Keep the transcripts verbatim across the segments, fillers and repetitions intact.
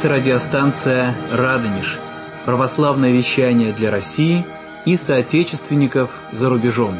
Это радиостанция «Радонеж», православное вещание для России и соотечественников за рубежом.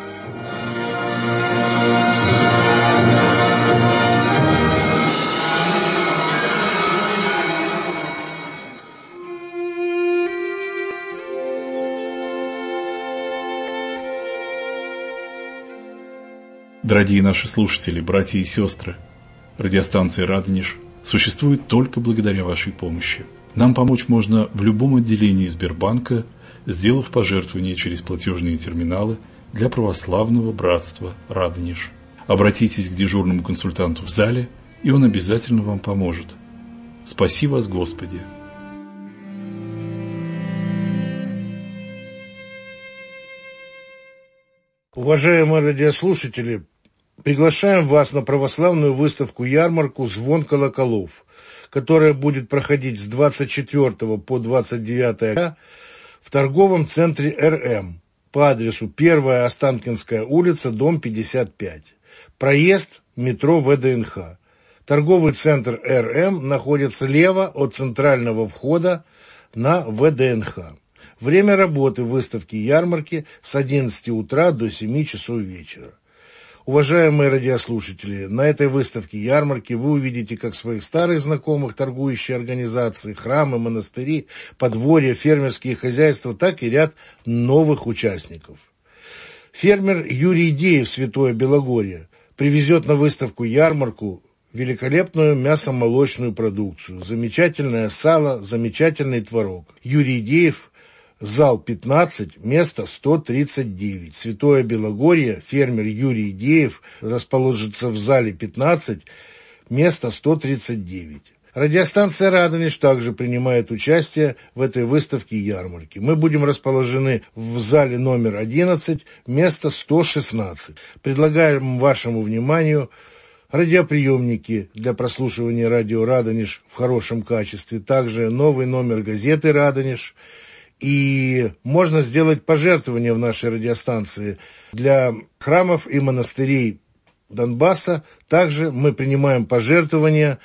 Дорогие наши слушатели, братья и сестры, радиостанция «Радонеж» существует только благодаря вашей помощи. Нам помочь можно в любом отделении Сбербанка, сделав пожертвование через платежные терминалы для православного братства «Радонеж». Обратитесь к дежурному консультанту в зале, и он обязательно вам поможет. Спаси вас, Господи! Уважаемые радиослушатели, приглашаем вас на православную выставку-ярмарку «Звон колоколов», которая будет проходить с двадцать четвёртого по двадцать девятое октября в торговом центре эр эм по адресу первая Останкинская улица, дом пятьдесят пять. Проезд метро вэ дэ эн ха. Торговый центр эр эм находится лево от центрального входа на вэ дэ эн ха. Время работы выставки-ярмарки с одиннадцати утра до семи часов вечера. Уважаемые радиослушатели, на этой выставке-ярмарке вы увидите как своих старых знакомых торгующие организации, храмы, монастыри, подворья, фермерские хозяйства, так и ряд новых участников. Фермер Юрий Деев, Святое Белогорье, привезет на выставку-ярмарку великолепную мясомолочную продукцию, замечательное сало, замечательный творог. Юрий Деев, зал пятнадцать, место сто тридцать девять. Святое Белогорье, фермер Юрий Деев расположится в зале пятнадцать, место сто тридцать девять. Радиостанция «Радонеж» также принимает участие в этой выставке-ярмарке. Мы будем расположены в зале номер одиннадцать, место сто шестнадцать. Предлагаем вашему вниманию радиоприемники для прослушивания радио «Радонеж» в хорошем качестве, также новый номер газеты «Радонеж». И можно сделать пожертвования в нашей радиостанции для храмов и монастырей Донбасса. Также мы принимаем пожертвования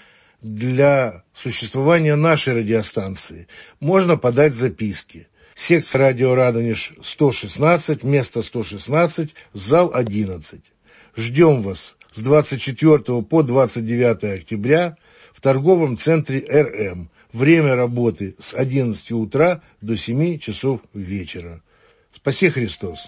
для существования нашей радиостанции. Можно подать записки. Секция радио «Радонеж» сто шестнадцать, место сто шестнадцать, зал одиннадцать. Ждем вас с двадцать четвёртого по двадцать девятое октября в торговом центре эр эм. Время работы с одиннадцати утра до семи часов вечера. Спаси Христос!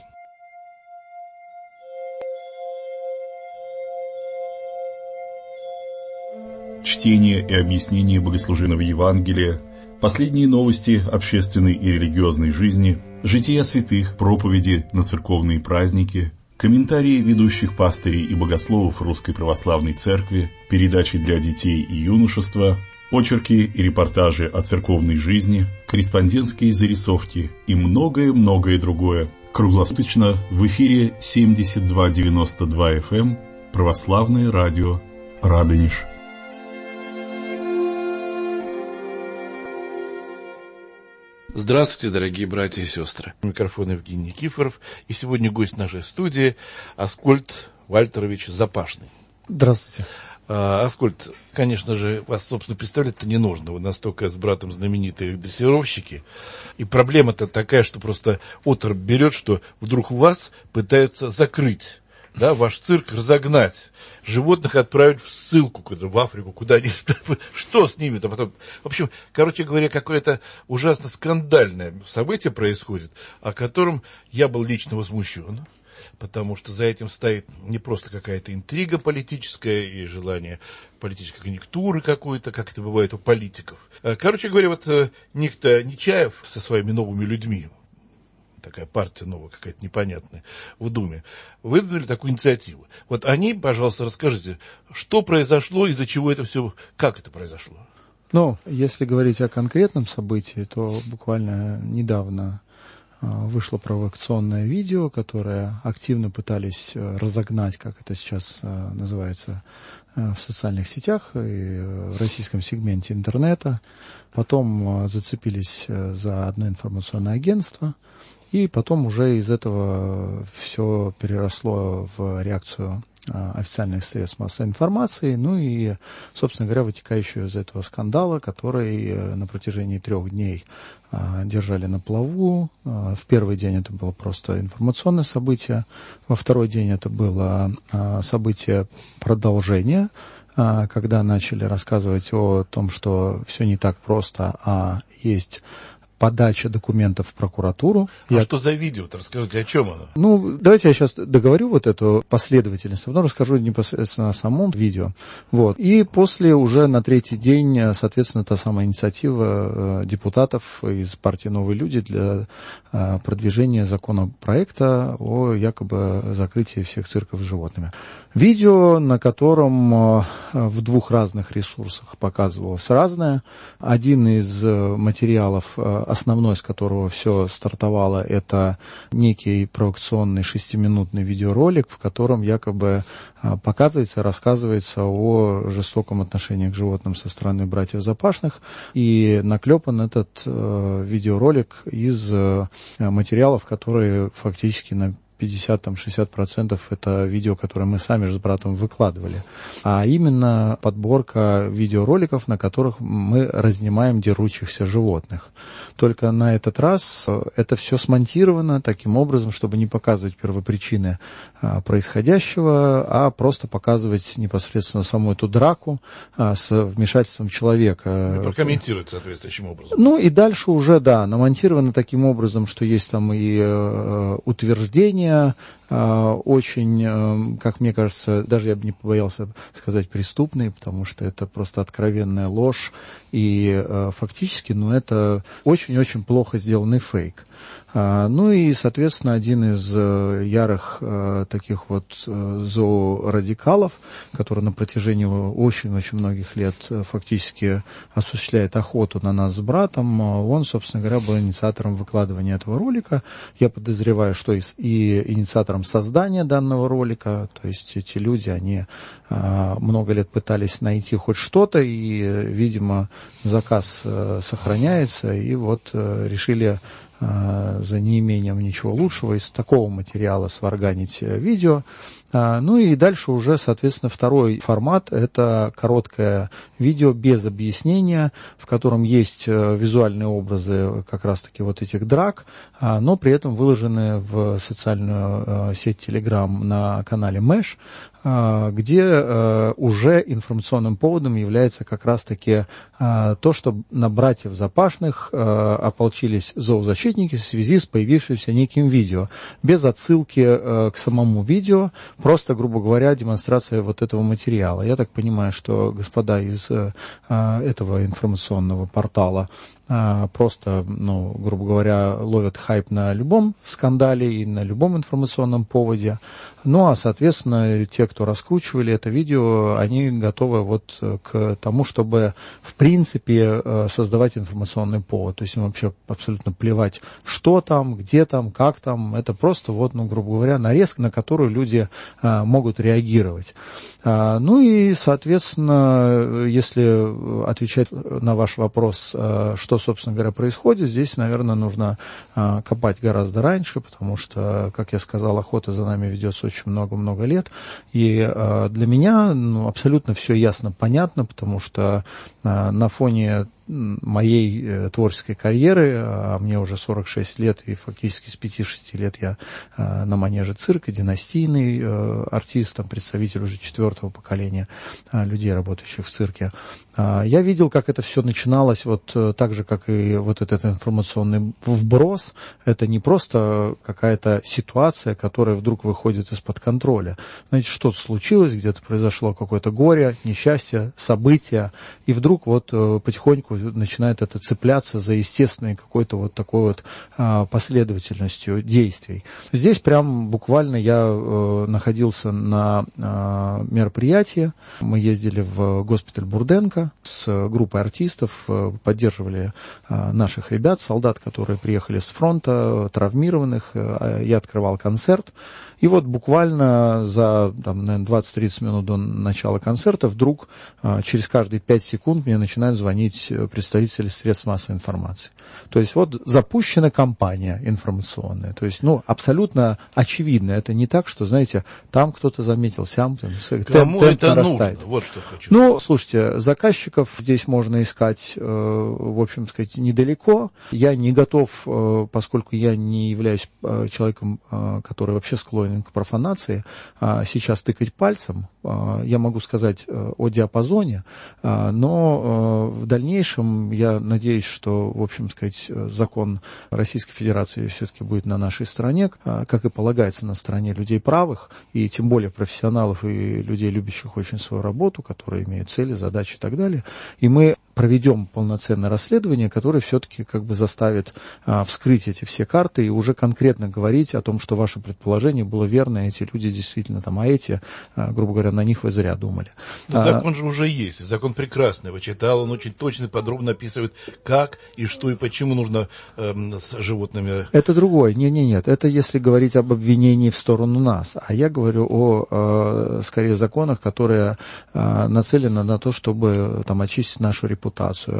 Чтение и объяснение богослужебного Евангелия, последние новости общественной и религиозной жизни, жития святых, проповеди на церковные праздники, комментарии ведущих пастырей и богословов Русской Православной Церкви, передачи для детей и юношества, очерки и репортажи о церковной жизни, корреспондентские зарисовки и многое-многое другое. Круглосуточно в эфире семьдесят два девяносто два эф эм Православное радио «Радонеж». Здравствуйте, дорогие братья и сестры. Микрофон Евгений Никифоров. И сегодня гость нашей студии Аскольд Вальтерович Запашный. Здравствуйте. Аскольд, конечно же, вас, собственно, представлять-то не нужно. Вы настолько с братом знаменитые дрессировщики. И проблема-то такая, что просто отрыв берет, что вдруг вас пытаются закрыть. Да, ваш цирк разогнать, животных отправить в ссылку, в Африку, куда-нибудь. Что с ними-то потом? В общем, короче говоря, какое-то ужасно скандальное событие происходит, о котором я был лично возмущен. Потому что за этим стоит не просто какая-то интрига политическая и желание политической конъюнктуры какой-то, как это бывает у политиков. Короче говоря, вот некто Нечаев со своими новыми людьми, такая партия новая, какая-то непонятная, в Думе, выдвинули такую инициативу. Вот они, пожалуйста, расскажите, что произошло, из-за чего это все, как это произошло? Ну, если говорить о конкретном событии, то буквально недавно вышло провокационное видео, которое активно пытались разогнать, как это сейчас называется, в социальных сетях и в российском сегменте интернета. Потом зацепились за одно информационное агентство, и потом уже из этого все переросло в реакцию официальных средств массовой информации, ну и, собственно говоря, вытекающего из этого скандала, который на протяжении трех дней держали на плаву. В первый день это было просто информационное событие, во второй день это было событие продолжения, когда начали рассказывать о том, что все не так просто, а есть подача документов в прокуратуру. А я... что за видео-то? Расскажите, о чем оно? Ну, давайте я сейчас договорю вот эту последовательность, а потом расскажу непосредственно о самом видео. Вот. И после уже на третий день, соответственно, та самая инициатива депутатов из партии «Новые люди» для продвижения законопроекта о якобы закрытии всех цирков с животными. Видео, на котором в двух разных ресурсах показывалось разное. Один из материалов, основной с которого все стартовало, это некий провокационный шестиминутный видеоролик, в котором якобы показывается, рассказывается о жестоком отношении к животным со стороны братьев Запашных. И наклепан этот видеоролик из материалов, которые фактически на пятьдесят-шестьдесят процентов это видео, которое мы сами же с братом выкладывали. А именно подборка видеороликов, на которых мы разнимаем дерущихся животных. Только на этот раз это все смонтировано таким образом, чтобы не показывать первопричины происходящего, а просто показывать непосредственно саму эту драку с вмешательством человека. И прокомментировать соответствующим образом. Ну и дальше уже, да, намонтировано таким образом, что есть там и э, утверждения, э, очень, э, как мне кажется, даже я бы не побоялся сказать преступные, потому что это просто откровенная ложь, и э, фактически, ну, это очень-очень плохо сделанный фейк. Ну и, соответственно, один из ярых э, таких вот э, зоорадикалов, который на протяжении очень-очень многих лет фактически осуществляет охоту на нас с братом, он, собственно говоря, был инициатором выкладывания этого ролика. Я подозреваю, что и, и инициатором создания данного ролика, то есть эти люди, они э, много лет пытались найти хоть что-то, и, видимо, заказ э, сохраняется, и вот э, решили за неимением ничего лучшего из такого материала сварганить видео. Ну и дальше уже, соответственно, второй формат – это короткое видео без объяснения, в котором есть визуальные образы как раз-таки вот этих драк, но при этом выложены в социальную сеть Telegram на канале Мэш, где уже информационным поводом является как раз-таки то, что на братьев Запашных ополчились зоозащитники в связи с появившимся неким видео, без отсылки к самому видео, просто, грубо говоря, демонстрация вот этого материала. Я так понимаю, что господа из этого информационного портала просто, ну, грубо говоря, ловят хайп на любом скандале и на любом информационном поводе. Ну, а, соответственно, те, кто раскручивали это видео, они готовы вот к тому, чтобы, в принципе, создавать информационный повод. То есть им вообще абсолютно плевать, что там, где там, как там. Это просто, вот, ну, грубо говоря, нарезка, на которую люди могут реагировать. Ну и, соответственно, если отвечать на ваш вопрос, что, собственно говоря, происходит, здесь, наверное, нужно копать гораздо раньше, потому что, как я сказал, охота за нами ведется очень много-много лет. И для меня, ну, абсолютно все ясно, понятно, потому что на фоне моей э, творческой карьеры, а мне уже сорок шесть лет, и фактически с пяти-шести лет я э, на манеже цирка, династийный э, артист, там, представитель уже четвертого поколения э, людей, работающих в цирке. Э, я видел, как это все начиналось, вот э, так же, как и вот этот информационный вброс. Это не просто какая-то ситуация, которая вдруг выходит из-под контроля. Знаете, что-то случилось, где-то произошло какое-то горе, несчастье, событие, и вдруг вот э, потихоньку начинает это цепляться за естественной какой-то вот такой вот а, последовательностью действий. Здесь прям буквально я э, находился на э, мероприятии. Мы ездили в госпиталь Бурденко с группой артистов, э, поддерживали э, наших ребят, солдат, которые приехали с фронта, травмированных. Э, я открывал концерт. И вот буквально за, там, наверное, двадцать-тридцать минут до начала концерта вдруг э, через каждые пять секунд мне начинают звонить представители средств массовой информации. То есть вот запущена кампания информационная. То есть, ну, абсолютно очевидно. Это не так, что, знаете, там кто-то заметил, сям там, кому темп это нарастает. нужно? Вот что хочу. Ну, слушайте, заказчиков здесь можно искать, э, в общем сказать, недалеко. Я не готов, э, поскольку я не являюсь э, человеком, э, который вообще склонен к профанации, э, сейчас тыкать пальцем. Э, я могу сказать э, о диапазоне, э, но э, в дальнейшем я надеюсь, что, в общем сказать, закон Российской Федерации все-таки будет на нашей стороне, э, как и полагается, на стороне людей правых, и тем более профессионалов и людей, любящих очень свою работу, которые имеют цели, задачи и так далее. И мы проведем полноценное расследование, которое все-таки как бы заставит а, вскрыть эти все карты и уже конкретно говорить о том, что ваше предположение было верно, эти люди действительно там, а эти, а, грубо говоря, на них вы зря думали. Но а, закон же уже есть, закон прекрасный, его читал, он очень точно и подробно описывает, как и что и почему нужно э, с животными. Это другое, не-не-нет, это если говорить об обвинении в сторону нас, а я говорю о, э, скорее, законах, которые э, нацелены на то, чтобы там очистить нашу репутацию,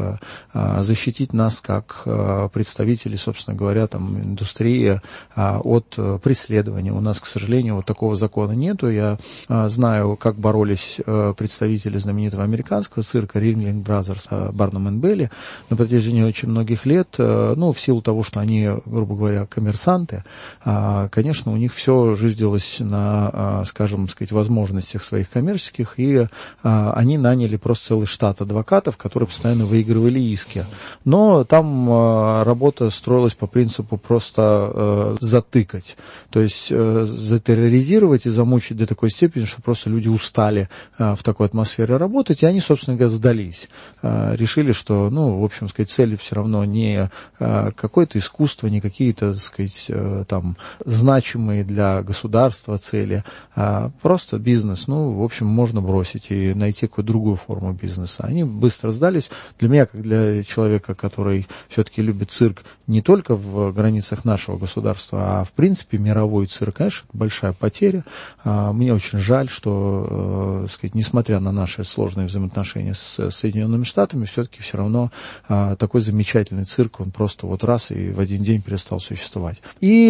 защитить нас как представителей, собственно говоря, там, индустрии от преследования. У нас, к сожалению, вот такого закона нету. Я знаю, как боролись представители знаменитого американского цирка Ringling Brothers, Барнум энд Белли на протяжении очень многих лет. Ну, в силу того, что они, грубо говоря, коммерсанты, конечно, у них все жиздилось на, скажем, сказать, возможностях своих коммерческих, и они наняли просто целый штат адвокатов, которые постоянно выигрывали иски. Но там э, работа строилась по принципу просто э, затыкать. То есть э, затерроризировать и замучить до такой степени, что просто люди устали э, в такой атмосфере работать, и они, собственно говоря, сдались. Э, решили, что, ну, в общем сказать, цели все равно не э, какое-то искусство, не какие-то, так сказать, э, там, значимые для государства цели, а просто бизнес. Ну, в общем, можно бросить и найти какую-то другую форму бизнеса. Они быстро сдались. Для меня, как для человека, который все-таки любит цирк не только в границах нашего государства, а в принципе мировой цирк, конечно, это большая потеря. Мне очень жаль, что, сказать, несмотря на наши сложные взаимоотношения с Соединенными Штатами, все-таки все равно такой замечательный цирк, он просто вот раз и в один день перестал существовать. И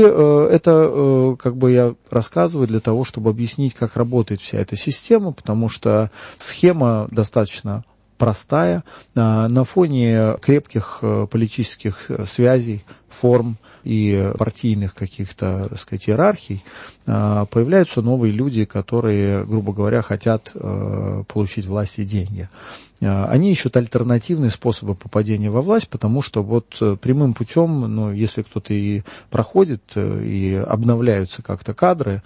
это, как бы я рассказываю для того, чтобы объяснить, как работает вся эта система, потому что схема достаточно простая, на фоне крепких политических связей, форм и партийных каких-то, так сказать, иерархий появляются новые люди, которые, грубо говоря, хотят получить власть и деньги. Они ищут альтернативные способы попадения во власть, потому что вот прямым путем, ну, если кто-то и проходит, и обновляются как-то кадры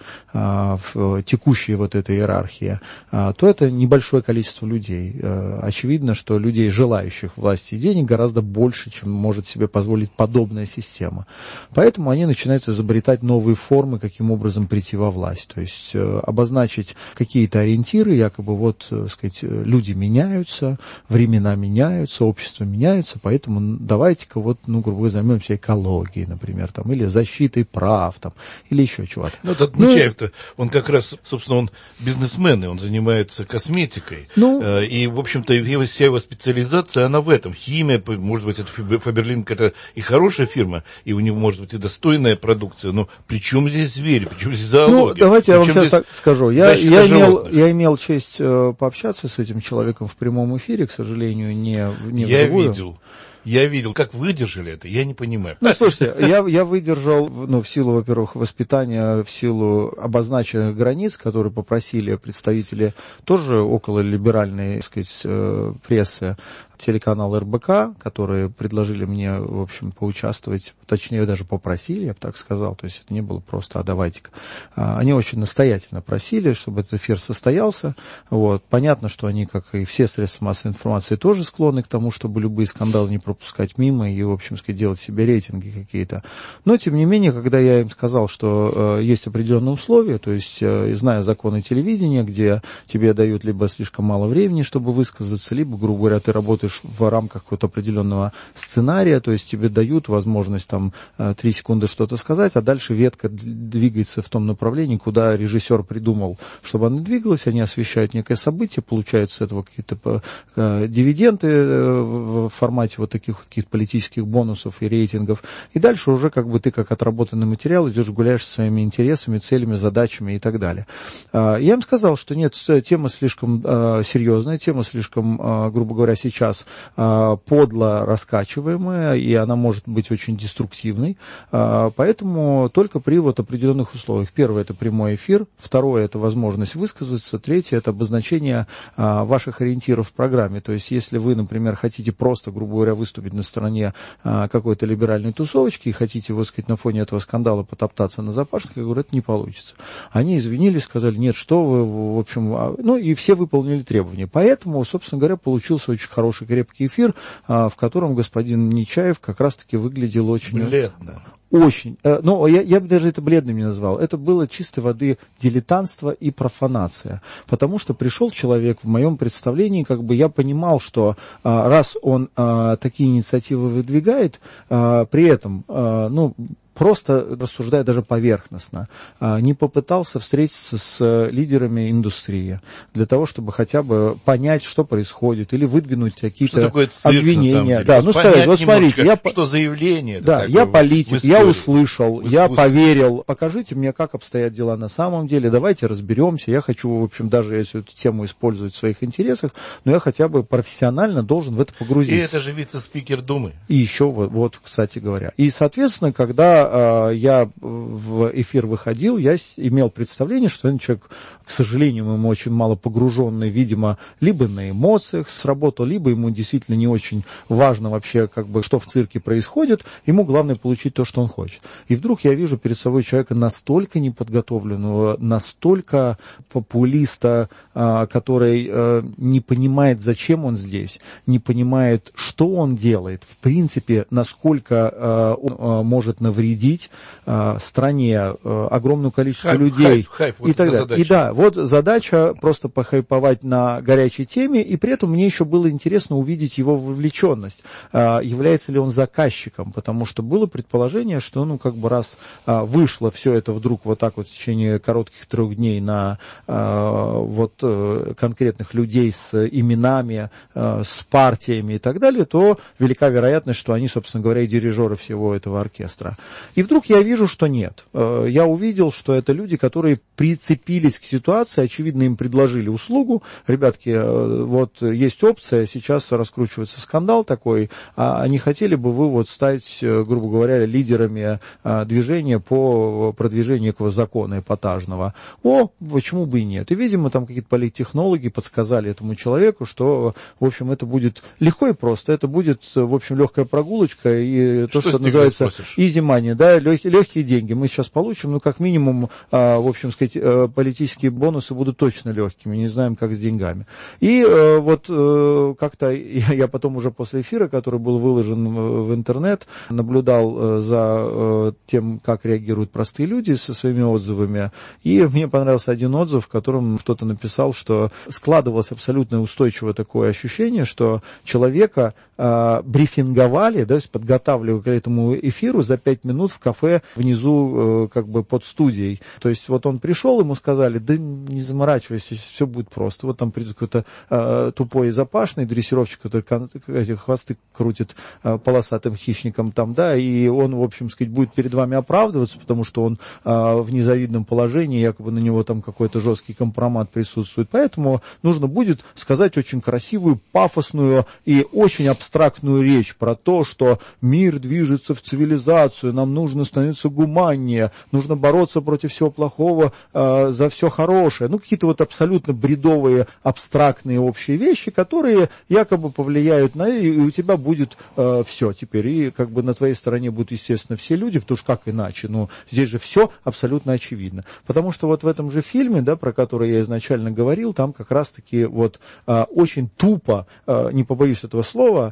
в текущей вот этой иерархии, то это небольшое количество людей. Очевидно, что людей, желающих власти и денег, гораздо больше, чем может себе позволить подобная система. Поэтому они начинают изобретать новые формы, каким образом прийти во власть. То есть обозначить какие-то ориентиры, якобы вот, так сказать, люди меняются, времена меняются, общество меняется, поэтому давайте-ка вот, ну, грубо говоря, займемся экологией, например, там, или защитой прав, там, или еще чего-то. Ну, этот Нечаев-то, он как раз, собственно, он бизнесмен, и он занимается косметикой. Ну, э, и, в общем-то, его, вся его специализация, она в этом. Химия, может быть, это Фаберлинг, это и хорошая фирма, и у него, может быть, и достойная продукция, но при чем здесь звери, при чем здесь зоология? Ну, давайте я вам сейчас так скажу. Я, я, имел, я имел честь э, пообщаться с этим человеком в прямом эфире, к сожалению, не, не я вживую. видел. Я видел, как выдержали это, я не понимаю. Ну, слушайте, я, я выдержал, ну, в силу, во-первых, воспитания, в силу обозначенных границ, которые попросили представители тоже около либеральной, так сказать, прессы, телеканал эр бэ ка, которые предложили мне, в общем, поучаствовать, точнее, даже попросили, я бы так сказал, то есть это не было просто «а давайте-ка». Они очень настоятельно просили, чтобы этот эфир состоялся. Вот. Понятно, что они, как и все средства массовой информации, тоже склонны к тому, чтобы любые скандалы не пропускать мимо и, в общем, сказать, делать себе рейтинги какие-то. Но, тем не менее, когда я им сказал, что э, есть определенные условия, то есть, э, зная законы телевидения, где тебе дают либо слишком мало времени, чтобы высказаться, либо, грубо говоря, ты работаешь работаешь в рамках какого-то определенного сценария, то есть тебе дают возможность там три секунды что-то сказать, а дальше ветка двигается в том направлении, куда режиссер придумал, чтобы она двигалась, они освещают некое событие, получают с этого какие-то э, дивиденды э, в формате вот таких вот каких-то политических бонусов и рейтингов, и дальше уже как бы ты как отработанный материал идешь, гуляешь со своими интересами, целями, задачами и так далее. Э, я им сказал, что нет, тема слишком э, серьезная, тема слишком, э, грубо говоря, сейчас э, подло раскачиваемая, и она может быть очень деструктивной, э, поэтому только при вот определенных условиях. Первое — это прямой эфир, второе — это возможность высказаться, третье — это обозначение а, ваших ориентиров в программе. То есть, если вы, например, хотите просто, грубо говоря, выступить на стороне а, какой-то либеральной тусовочки и хотите, вот сказать, на фоне этого скандала потоптаться на Запашных, я говорю, это не получится. Они извинились, сказали, нет, что вы, в общем, а, ну и все выполнили требования. Поэтому, собственно говоря, получился очень хороший, крепкий эфир, а, в котором господин Нечаев как раз-таки выглядел очень... Бледно. Очень. Ну, я, я бы даже это бледным не назвал. Это было чистой воды дилетантство и профанация. Потому что пришел человек, в моем представлении, как бы я понимал, что а, раз он а, такие инициативы выдвигает, а, при этом, а, ну, просто рассуждая даже поверхностно, не попытался встретиться с лидерами индустрии для того, чтобы хотя бы понять, что происходит, или выдвинуть какие-то что такое цирк, обвинения. Да, ну сказать, вот смотрите, я, что заявление. Да, я политик, я услышал, я поверил. Покажите мне, как обстоят дела на самом деле. Давайте разберемся. Я хочу, в общем, даже если эту тему использовать в своих интересах, но я хотя бы профессионально должен в это погрузиться. И это же вице-спикер Думы. И еще вот, вот, кстати говоря. И, соответственно, когда я в эфир выходил, я имел представление, что этот человек, к сожалению, ему очень мало погруженный, видимо, либо на эмоциях сработал, либо ему действительно не очень важно вообще, как бы, что в цирке происходит, ему главное получить то, что он хочет. И вдруг я вижу перед собой человека настолько неподготовленного, настолько популиста, который не понимает, зачем он здесь, не понимает, что он делает, в принципе, насколько он может навредить стране, огромное количество хайп, людей хайп, хайп, вот и так далее. И да, вот задача просто похайповать на горячей теме, и при этом мне еще было интересно увидеть его вовлеченность. Является ли он заказчиком, потому что было предположение, что, ну, как бы раз вышло все это вдруг вот так вот в течение коротких трех дней на вот конкретных людей с именами, с партиями и так далее, то велика вероятность, что они, собственно говоря, и дирижеры всего этого оркестра. И вдруг я вижу, что нет. Я увидел, что это люди, которые прицепились к ситуации, очевидно, им предложили услугу. Ребятки, вот есть опция, сейчас раскручивается скандал такой, а не хотели бы вы вот стать, грубо говоря, лидерами движения по продвижению некого закона эпатажного? О, почему бы и нет? И, видимо, там какие-то политтехнологи подсказали этому человеку, что, в общем, это будет легко и просто. Это будет, в общем, легкая прогулочка и то, что, что называется easy money, да, легкие, легкие деньги мы сейчас получим, ну, как минимум, а, в общем сказать, а, политические бонусы будут точно легкими, не знаем, как с деньгами. И а, вот а, как-то я, я потом уже после эфира, который был выложен в интернет, наблюдал а, за а, тем, как реагируют простые люди со своими отзывами, и мне понравился один отзыв, в котором кто-то написал, что складывалось абсолютно устойчивое такое ощущение, что человека а, брифинговали, да, то есть подготавливали к этому эфиру за пять минут в кафе внизу, э, как бы под студией. То есть вот он пришел, ему сказали, да не заморачивайся, все будет просто. Вот там придет какой-то э, тупой и запашный дрессировщик, который кон- эти хвосты крутит э, полосатым хищником там, да, и он, в общем сказать, будет перед вами оправдываться, потому что он э, в незавидном положении, якобы на него там какой-то жесткий компромат присутствует. Поэтому нужно будет сказать очень красивую, пафосную и очень абстрактную речь про то, что мир движется в цивилизацию, нам нужно становиться гуманнее, нужно бороться против всего плохого, э, за все хорошее. Ну, какие-то вот абсолютно бредовые, абстрактные общие вещи, которые якобы повлияют на... И у тебя будет э, все теперь. И как бы на твоей стороне будут, естественно, все люди, потому что как иначе? Ну, здесь же все абсолютно очевидно. Потому что вот в этом же фильме, да, про который я изначально говорил, там как раз-таки вот э, очень тупо, э, не побоюсь этого слова,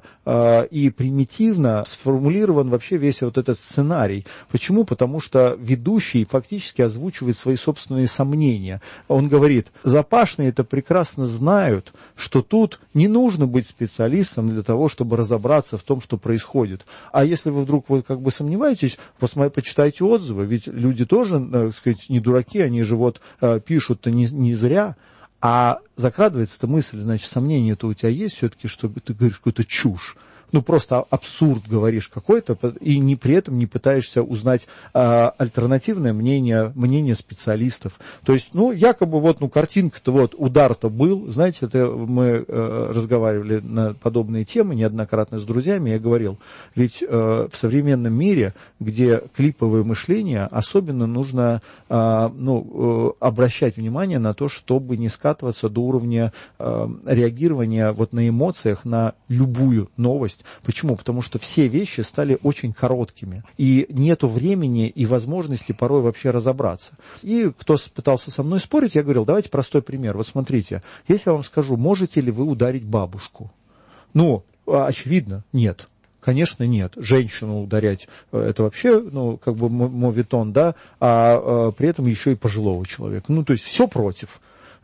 э, и примитивно сформулирован вообще весь вот этот сценарий. Почему? Потому что ведущий фактически озвучивает свои собственные сомнения. Он говорит, запашные это прекрасно знают, что тут не нужно быть специалистом для того, чтобы разобраться в том, что происходит. А если вы вдруг вы как бы сомневаетесь, посмотрите, почитайте отзывы, ведь люди тоже, так сказать, не дураки, они же вот э, пишут-то не, не зря. А закрадывается-то мысль, значит, сомнение-то у тебя есть все-таки, что ты говоришь какую-то чушь. Ну, просто абсурд говоришь какой-то, и не, при этом не пытаешься узнать а, альтернативное мнение, мнение специалистов. То есть, ну, якобы вот, ну, картинка-то вот, удар-то был. Знаете, это мы э, разговаривали на подобные темы неоднократно с друзьями, я говорил, ведь э, в современном мире, где клиповое мышление, особенно нужно э, ну, э, обращать внимание на то, чтобы не скатываться до уровня э, реагирования вот на эмоциях, на любую новость. Почему? Потому что все вещи стали очень короткими, и нету времени и возможности порой вообще разобраться. И кто пытался со мной спорить, я говорил, давайте простой пример. Вот смотрите, если я вам скажу, можете ли вы ударить бабушку? Ну, очевидно, нет. Конечно, нет. Женщину ударять, это вообще, ну, как бы моветон, да, а, а при этом еще и пожилого человека. Ну, то есть все против.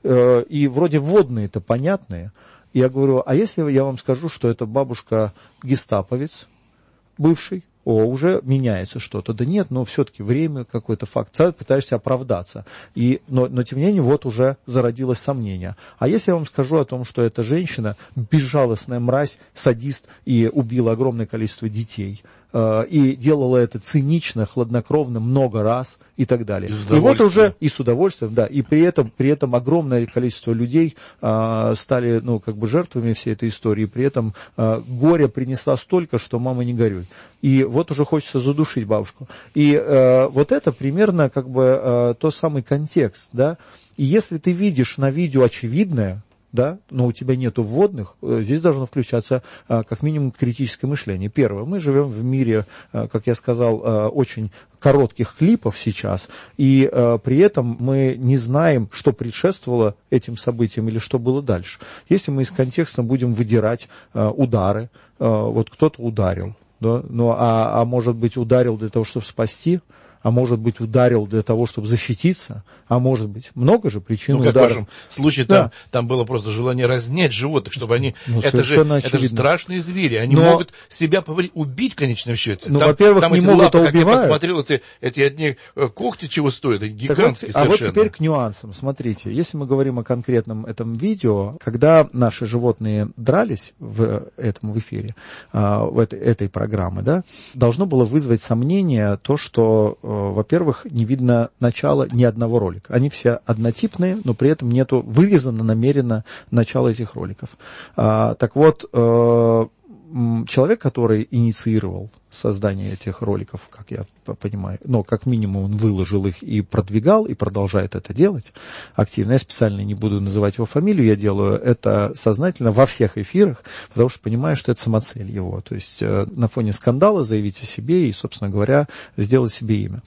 И вроде вводные-то понятные. Я говорю, а если я вам скажу, что это бабушка гестаповец бывший, о, уже меняется что-то. Да нет, но все-таки время, какой-то факт. Ты пытаешься оправдаться. И, но, но тем не менее, вот уже зародилось сомнение. А если я вам скажу о том, что эта женщина безжалостная мразь, садист и убила огромное количество детей, э, и делала это цинично, хладнокровно, много раз и так далее. И, и вот уже и с удовольствием, да, и при этом, при этом огромное количество людей э, стали, ну, как бы жертвами всей этой истории, при этом э, горе принесла столько, что мама не горюй. И вот уже хочется задушить бабушку. И э, вот это примерно как бы э, тот самый контекст, да. И если ты видишь на видео очевидное, да, но у тебя нету вводных, здесь должно включаться а, как минимум критическое мышление. Первое, мы живем в мире, а, как я сказал, а, очень коротких клипов сейчас, и а, при этом мы не знаем, что предшествовало этим событиям или что было дальше. Если мы из контекста будем выдирать а, удары, а, вот кто-то ударил, да, ну, а, а может быть ударил для того, чтобы спасти, а может быть ударил для того, чтобы защититься, а может быть много же причин ударов. Ну, как ударов. в вашем случае, да. там, там было просто желание разнять животных, чтобы они... Ну, это, же, это же страшные звери, они Но... могут себя повалить, убить в конечном счете. Ну, там, во-первых, там не эти могут, лапы, а как убивают. я посмотрел, эти, эти одни когти чего стоят, они гигантские вот, совершенно. А вот теперь к нюансам. Смотрите, если мы говорим о конкретном этом видео, когда наши животные дрались в этом в эфире, в этой, этой программы, да, должно было вызвать сомнение то, что, во-первых, не видно начала ни одного ролика. Они все однотипные, но при этом нету вырезано намеренно начало этих роликов. А, так вот, э, человек, который инициировал создание этих роликов, как я понимаю, но как минимум он выложил их и продвигал, и продолжает это делать активно. Я специально не буду называть его фамилию, я делаю это сознательно во всех эфирах, потому что понимаю, что это самоцель его. То есть э, на фоне скандала заявить о себе и, собственно говоря, сделать себе имя.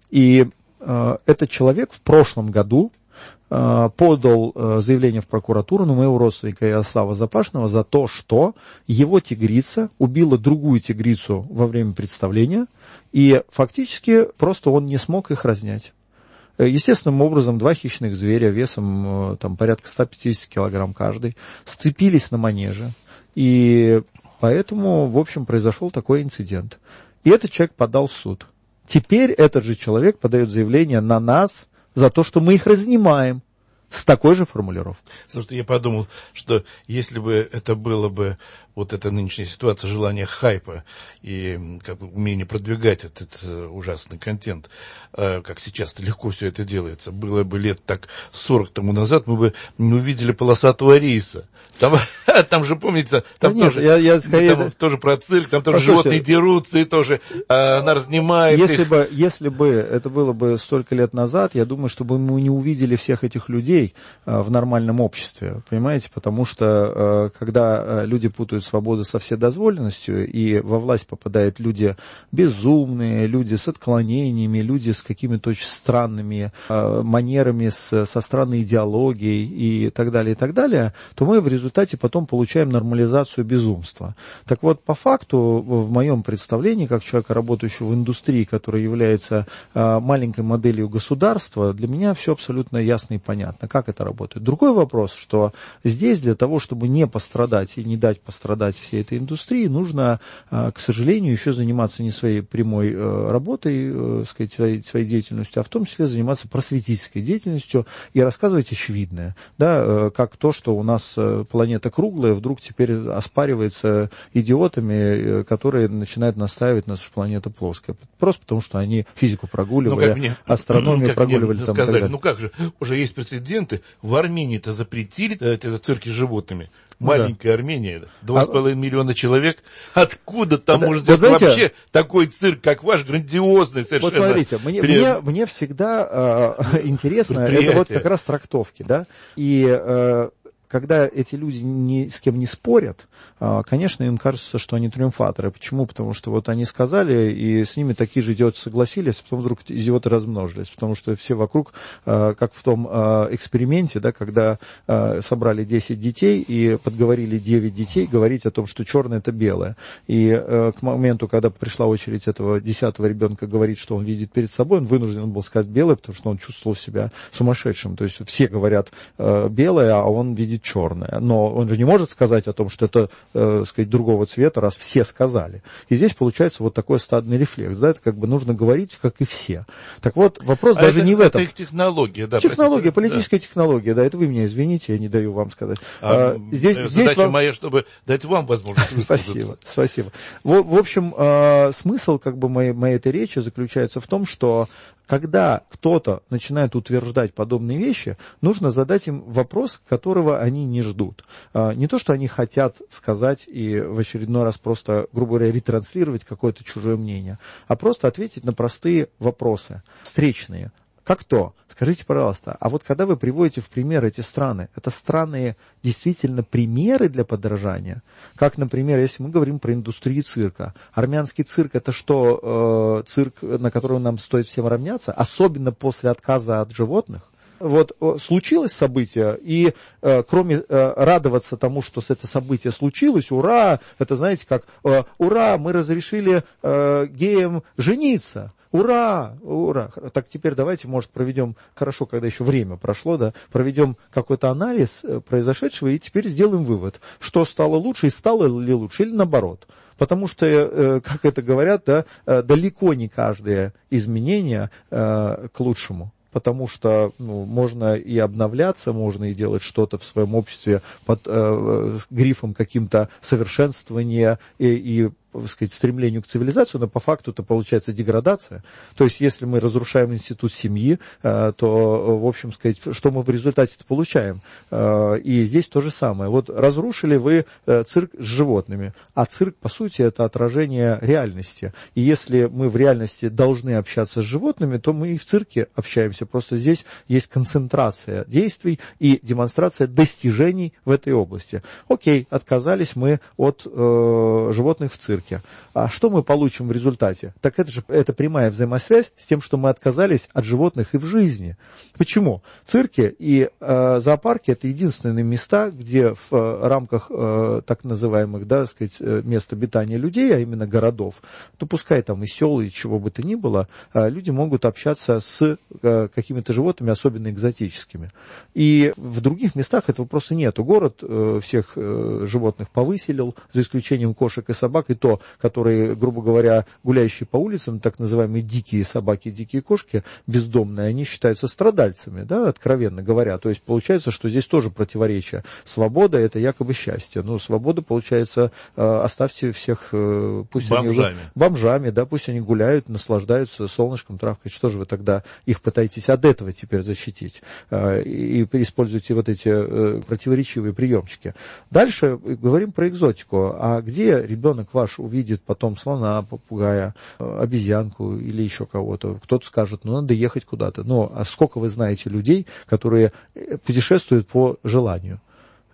И э, этот человек в прошлом году подал заявление в прокуратуру на моего родственника Ярослава Запашного за то, что его тигрица убила другую тигрицу во время представления, и фактически просто он не смог их разнять. Естественным образом два хищных зверя весом там, порядка сто пятьдесят килограмм каждый сцепились на манеже, и поэтому, в общем, произошел такой инцидент. И этот человек подал в суд. Теперь этот же человек подает заявление на нас за то, что мы их разнимаем. С такой же формулировкой. Слушайте, я подумал, что если бы это было бы вот эта нынешняя ситуация, желание хайпа и как бы умение продвигать этот, этот ужасный контент, э, как сейчас легко все это делается, было бы лет так сорок тому назад, мы бы не увидели полосатого риса. Там, там же, помните, там, да тоже, нет, я, я скорее... там тоже про цирк, там тоже животные дерутся, и тоже э, она разнимает если их. Бы, если бы это было бы столько лет назад, я думаю, чтобы мы не увидели всех этих людей э, в нормальном обществе, понимаете, потому что э, когда люди путают свободу со вседозволенностью, и во власть попадают люди безумные, люди с отклонениями, люди с какими-то очень странными э, манерами, с, со странной идеологией и так далее, и так далее, то мы в результате потом получаем нормализацию безумства. Так вот, по факту, в моем представлении, как человека, работающего в индустрии, которая является э, маленькой моделью государства, для меня все абсолютно ясно и понятно, как это работает. Другой вопрос, что здесь для того, чтобы не пострадать и не дать пострадать всей этой индустрии, нужно, э, к сожалению, еще заниматься не своей прямой э, работой, э, сказать, своей, своей деятельностью, а в том числе заниматься просветительской деятельностью и рассказывать очевидное, да, э, как то, что у нас э, планета круглая, вдруг теперь оспаривается идиотами, э, которые начинают настаивать, на то, что планета плоская. Просто потому, что они физику прогуливали, ну, мне, астрономию как прогуливали. Мне там, сказали, ну как же, уже есть прецеденты, в Армении-то запретили это цирки с животными. Маленькая да. Армения, два с половиной миллиона человек. Откуда там да, может быть знаете, вообще такой цирк, как ваш, грандиозный совершенно? Вот смотрите, мне, при... мне, мне всегда э, интересно, это вот как раз трактовки, да, и... Э, когда эти люди ни с кем не спорят, конечно, им кажется, что они триумфаторы. Почему? Потому что вот они сказали, и с ними такие же идиоты согласились, потом вдруг идиоты размножились. Потому что все вокруг, как в том эксперименте, да, когда собрали десять детей и подговорили девять детей говорить о том, что черное — это белое. И к моменту, когда пришла очередь этого десятого ребенка говорить, что он видит перед собой, он вынужден был сказать белое, потому что он чувствовал себя сумасшедшим. То есть все говорят белое, а он видит черное. Но он же не может сказать о том, что это, э, сказать, другого цвета, раз все сказали. И здесь получается вот такой стадный рефлекс. Да, это как бы нужно говорить, как и все. Так вот, вопрос а даже это, не в этом. Это их технология, да. Технология, политическая да. технология, да. Это вы меня извините, я не даю вам сказать. А, а, здесь, задача здесь вам... моя, чтобы дать вам возможность высказаться. Спасибо, спасибо. В, в общем, э, смысл как бы моей, моей этой речи заключается в том, что когда кто-то начинает утверждать подобные вещи, нужно задать им вопрос, которого они не ждут. Не то, что они хотят сказать и в очередной раз просто, грубо говоря, ретранслировать какое-то чужое мнение, а просто ответить на простые вопросы, встречные. Как то? Скажите, пожалуйста, а вот когда вы приводите в пример эти страны, это страны действительно примеры для подражания? Как, например, если мы говорим про индустрию цирка. Армянский цирк — это что, э, цирк, на который нам стоит всем равняться? Особенно после отказа от животных? Вот случилось событие, и э, кроме э, радоваться тому, что это событие случилось, ура, это знаете как, э, ура, мы разрешили э, геям жениться. Ура! Ура! Так теперь давайте, может, проведем, хорошо, когда еще время прошло, да, проведем какой-то анализ произошедшего и теперь сделаем вывод, что стало лучше и стало ли лучше, или наоборот. Потому что, как это говорят, да, далеко не каждое изменение к лучшему. Потому что ну, можно и обновляться, можно и делать что-то в своем обществе под э, грифом каким-то совершенствования и, и так сказать, стремлению к цивилизации, но по факту это получается деградация. То есть, если мы разрушаем институт семьи, то, в общем сказать, что мы в результате получаем? И здесь то же самое. Вот разрушили вы цирк с животными, а цирк, по сути, это отражение реальности. И если мы в реальности должны общаться с животными, то мы и в цирке общаемся. Просто здесь есть концентрация действий и демонстрация достижений в этой области. Окей, отказались мы от э, животных в цирке. А что мы получим в результате? Так это же это прямая взаимосвязь с тем, что мы отказались от животных и в жизни. Почему? Цирки и э, зоопарки — это единственные места, где в э, рамках э, так называемых, да, сказать, мест обитания людей, а именно городов, то пускай там и сел, и чего бы то ни было, э, люди могут общаться с э, какими-то животными, особенно экзотическими. И в других местах этого просто нету. Город э, всех э, животных повыселил, за исключением кошек и собак, и то, которые, грубо говоря, гуляющие по улицам, так называемые дикие собаки, дикие кошки, бездомные, они считаются страдальцами, да, откровенно говоря. То есть получается, что здесь тоже противоречие. Свобода — это якобы счастье. Но свобода, получается, оставьте всех, пусть бомжами. они бомжами, да, пусть они гуляют, наслаждаются солнышком, травкой. Что же вы тогда их пытаетесь от этого теперь защитить? И используете вот эти противоречивые приемчики. Дальше говорим про экзотику. А где ребенок ваш увидит потом слона, попугая, обезьянку или еще кого-то? Кто-то скажет, ну, надо ехать куда-то. Но а сколько вы знаете людей, которые путешествуют по желанию?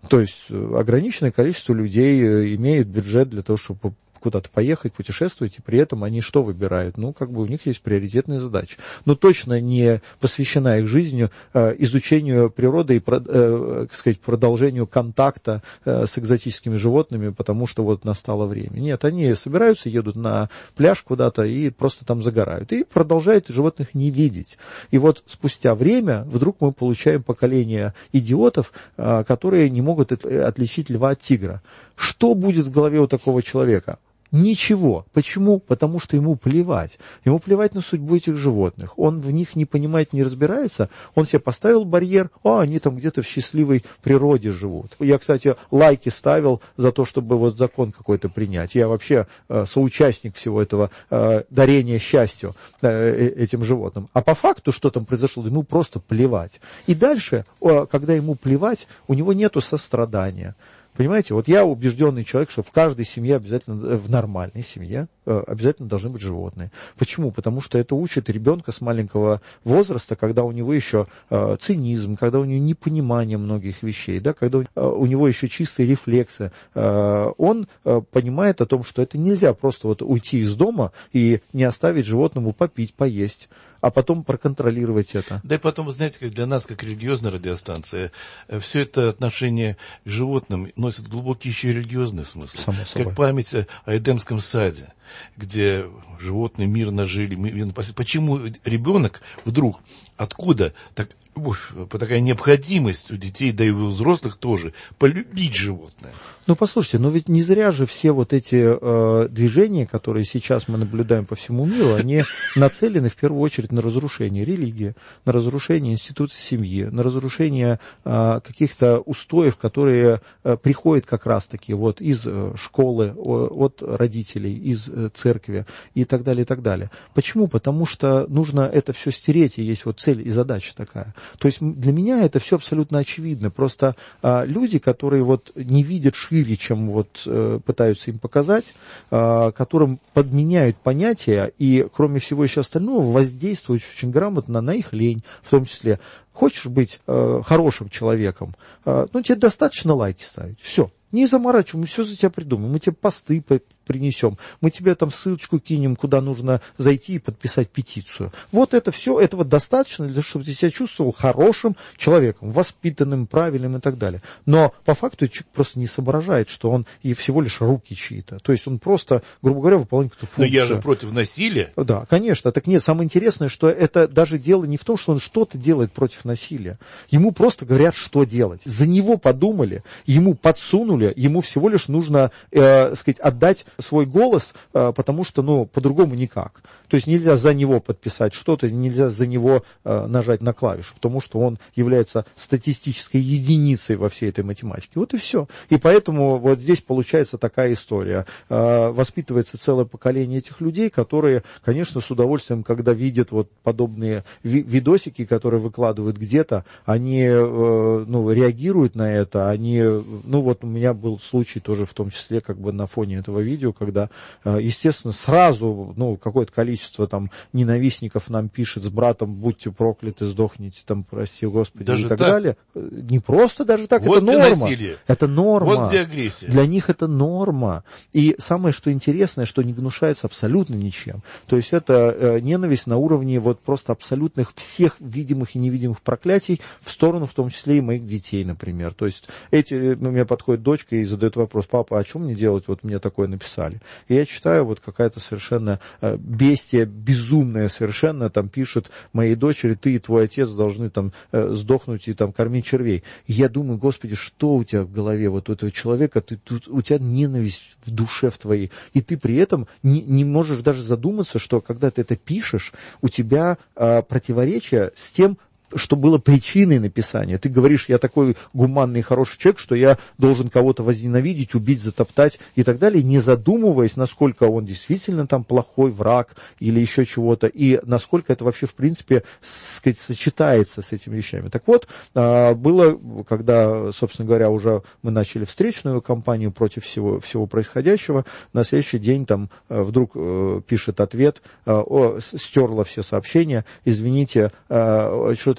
То есть ограниченное количество людей имеет бюджет для того, чтобы куда-то поехать, путешествовать, и при этом они что выбирают? Ну, как бы у них есть приоритетные задачи. Но точно не посвящена их жизнью э, изучению природы и, э, как сказать, продолжению контакта э, с экзотическими животными, потому что вот настало время. Нет, они собираются, едут на пляж куда-то и просто там загорают. И продолжают животных не видеть. И вот спустя время вдруг мы получаем поколение идиотов, э, которые не могут отличить льва от тигра. Что будет в голове у такого человека? Ничего. Почему? Потому что ему плевать. Ему плевать на судьбу этих животных. Он в них не понимает, не разбирается. Он себе поставил барьер, а они там где-то в счастливой природе живут. Я, кстати, лайки ставил за то, чтобы вот закон какой-то принять. Я вообще э, соучастник всего этого э, дарения счастью э, этим животным. А по факту, что там произошло, ему просто плевать. И дальше, э, когда ему плевать, у него нету сострадания. Понимаете, вот я убежденный человек, что в каждой семье обязательно, в нормальной семье обязательно должны быть животные. Почему? Потому что это учит ребенка с маленького возраста, когда у него еще э, цинизм, когда у него непонимание многих вещей, да, когда у, э, у него еще чистые рефлексы. Э, он э, понимает о том, что это нельзя просто вот уйти из дома и не оставить животному попить, поесть, а потом проконтролировать это. Да и потом, вы знаете, как для нас, как религиозная радиостанция, все это отношение к животным носит глубокий еще и религиозный смысл. Само собой. Как память о Эдемском саде, где животные мирно жили. Почему ребенок вдруг, откуда так, уж, такая необходимость у детей, да и у взрослых тоже, полюбить животное? Ну, послушайте, но ведь не зря же все вот эти э, движения, которые сейчас мы наблюдаем по всему миру, они нацелены в первую очередь на разрушение религии, на разрушение института семьи, на разрушение э, каких-то устоев, которые э, приходят как раз-таки вот из э, школы, о, от родителей, из э, церкви и так далее, и так далее. Почему? Потому что нужно это все стереть, и есть вот цель и задача такая. То есть для меня это все абсолютно очевидно. Просто э, люди, которые вот не видят шире, чем вот э, пытаются им показать, э, которым подменяют понятия и, кроме всего еще остального, воздействуют очень грамотно на их лень, в том числе. Хочешь быть э, хорошим человеком, э, ну, тебе достаточно лайки ставить. Все. Не заморачивай, мы все за тебя придумаем, мы тебе посты принесем, мы тебе там ссылочку кинем, куда нужно зайти и подписать петицию. Вот это все, этого достаточно для того, чтобы ты себя чувствовал хорошим человеком, воспитанным, правильным и так далее. Но по факту человек просто не соображает, что он и всего лишь руки чьи-то. То есть он просто, грубо говоря, выполняет какую-то функцию. Но я же против насилия. Да, конечно. Так нет, самое интересное, что это даже дело не в том, что он что-то делает против насилия. Ему просто говорят, что делать. За него подумали, ему подсунули, ему всего лишь нужно, э, сказать, отдать свой голос, э, потому что, ну, по-другому никак. То есть нельзя за него подписать что-то, нельзя за него э, нажать на клавишу, потому что он является статистической единицей во всей этой математике. Вот и все. И поэтому вот здесь получается такая история. Э, воспитывается целое поколение этих людей, которые, конечно, с удовольствием, когда видят вот подобные ви- видосики, которые выкладывают где-то, они э, ну, реагируют на это, они, ну вот у меня был случай тоже в том числе как бы на фоне этого видео, когда, естественно, сразу, ну, какое-то количество там ненавистников нам пишет с братом: будьте прокляты, сдохните, там, прости Господи, даже и так, так далее. Не просто даже так, вот это норма. Насилие. Это норма. Вот где агрессия. Для них это норма. И самое, что интересное, что не гнушается абсолютно ничем. То есть это э, ненависть на уровне вот просто абсолютных всех видимых и невидимых проклятий в сторону, в том числе и моих детей, например. То есть эти, у меня подходит дочка и задает вопрос: папа, а что мне делать? Вот мне такое написали. И я читаю, вот какая-то совершенно э, бестия, безумная совершенно, там пишет моей дочери: ты и твой отец должны там э, сдохнуть и там кормить червей. И я думаю: Господи, что у тебя в голове вот у этого человека? Ты, тут, у тебя ненависть в душе в твоей. И ты при этом не, не можешь даже задуматься, что когда ты это пишешь, у тебя э, противоречие с тем, что было причиной написания. Ты говоришь: я такой гуманный и хороший человек, что я должен кого-то возненавидеть, убить, затоптать и так далее, не задумываясь, насколько он действительно там плохой враг или еще чего-то, и насколько это вообще в принципе, сказать, сочетается с этими вещами. Так вот, было, когда, собственно говоря, уже мы начали встречную кампанию против всего, всего происходящего, на следующий день там вдруг пишет ответ: о, стерла все сообщения, извините, что-то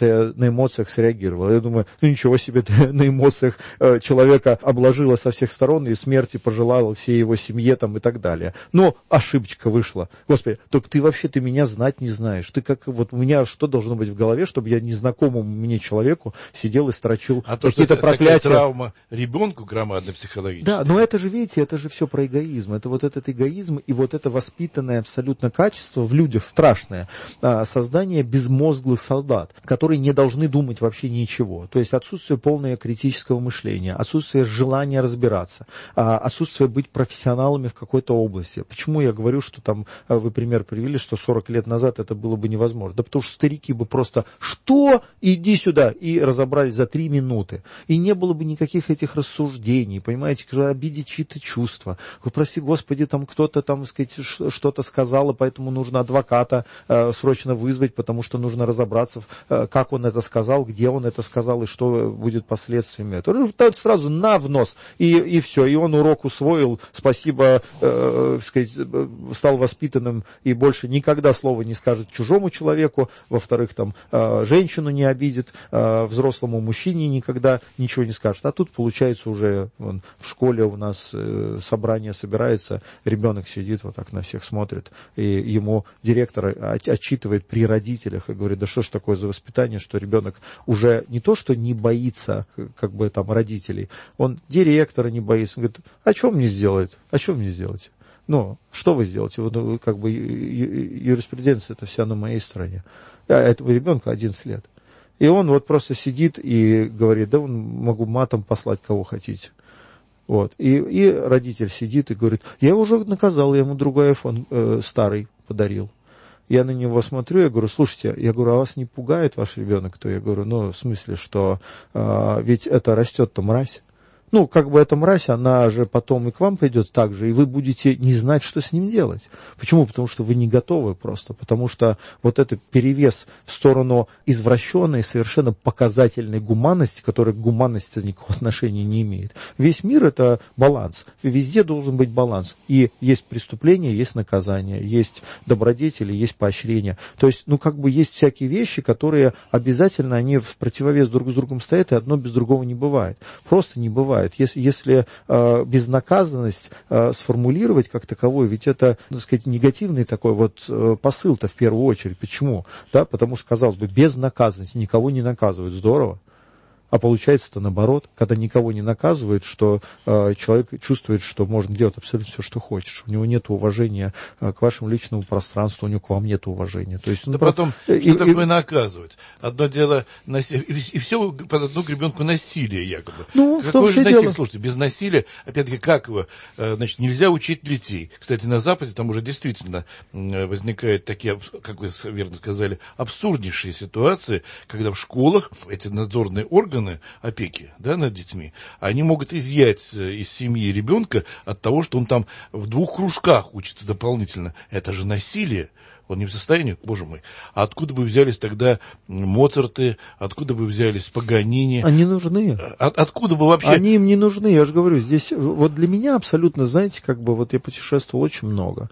что-то я на эмоциях среагировал. Я думаю, ну ничего себе, ты на эмоциях э, человека обложила со всех сторон и смерти пожелала всей его семье там и так далее. Но ошибочка вышла. Господи, только ты вообще, ты меня знать не знаешь. Ты как, вот у меня что должно быть в голове, чтобы я незнакомому мне человеку сидел и строчил а какие-то то, проклятия. Такая травма ребенку громадно психологически. Да, но это же, видите, это же все про эгоизм. Это вот этот эгоизм и вот это воспитанное абсолютно качество в людях страшное. Создание безмозглых солдат, которые не должны думать вообще ничего. То есть отсутствие полного критического мышления, отсутствие желания разбираться, отсутствие быть профессионалами в какой-то области. Почему я говорю, что там вы пример привели, что сорок лет назад это было бы невозможно? Да потому что старики бы просто «что? Иди сюда!» и разобрались за три минуты. И не было бы никаких этих рассуждений, понимаете, обидеть чьи-то чувства. Вы, прости Господи, там кто-то там, сказать, что-то сказал, и поэтому нужно адвоката э, срочно вызвать, потому что нужно разобраться, э, как он это сказал, где он это сказал и что будет последствиями этого. Сразу на в нос, и, и все. И он урок усвоил, спасибо, э, сказать, стал воспитанным и больше никогда слова не скажет чужому человеку. Во-вторых, там, э, женщину не обидит, э, взрослому мужчине никогда ничего не скажет. А тут, получается, уже вон, в школе у нас э, собрание собирается, ребенок сидит вот так на всех смотрит, и ему директор отчитывает при родителях и говорит, да что ж такое за воспитание, что ребенок уже не то, что не боится, как бы там родителей, он директора не боится, он говорит, а что мне сделает, а что мне сделать? Ну, что вы сделаете? Вот, как бы юриспруденция это вся на моей стороне. А этому ребенку одиннадцать лет. И он вот просто сидит и говорит, да, могу матом послать кого хотите. Вот. И, и родитель сидит и говорит, я уже наказал, я ему другой айфон э, старый подарил. Я на него смотрю, я говорю, слушайте, я говорю, а вас не пугает ваш ребенок? То я говорю, ну, в смысле, что э, ведь это растет-то мразь. Ну, как бы эта мразь, она же потом и к вам придет так же, и вы будете не знать, что с ним делать. Почему? Потому что вы не готовы просто. Потому что вот этот перевес в сторону извращенной, совершенно показательной гуманности, которая к гуманности никакого отношения не имеет. Весь мир – это баланс. Везде должен быть баланс. И есть преступление, есть наказание, есть добродетели, есть поощрение. То есть, ну, как бы есть всякие вещи, которые обязательно, они в противовес друг с другом стоят, и одно без другого не бывает. Просто не бывает. Если, если э, безнаказанность э, сформулировать как таковую, ведь это, так сказать, негативный такой вот э, посыл-то в первую очередь. Почему? Да, потому что, казалось бы, безнаказанность, никого не наказывают, здорово. А получается-то наоборот, когда никого не наказывают, что э, человек чувствует, что можно делать абсолютно все, что хочешь. У него нет уважения э, к вашему личному пространству, у него к вам нет уважения. То есть, ну, да про... потом, что и, такое и... наказывать? Одно дело, наси... и, и все под одну гребенку насилие якобы. Ну, какое в же насилие? дело. Слушайте, без насилия, опять-таки, как его, значит, нельзя учить детей. Кстати, на Западе там уже действительно возникают такие, как вы верно сказали, абсурднейшие ситуации, когда в школах эти надзорные органы опеки, да, над детьми, они могут изъять из семьи ребенка от того, что он там в двух кружках учится дополнительно. Это же насилие. Он не в состоянии, боже мой. А откуда бы взялись тогда Моцарты, откуда бы взялись Паганини? Они нужны. От, откуда бы вообще... Они им не нужны, я же говорю, здесь, вот для меня абсолютно, знаете, как бы, вот я путешествовал очень много,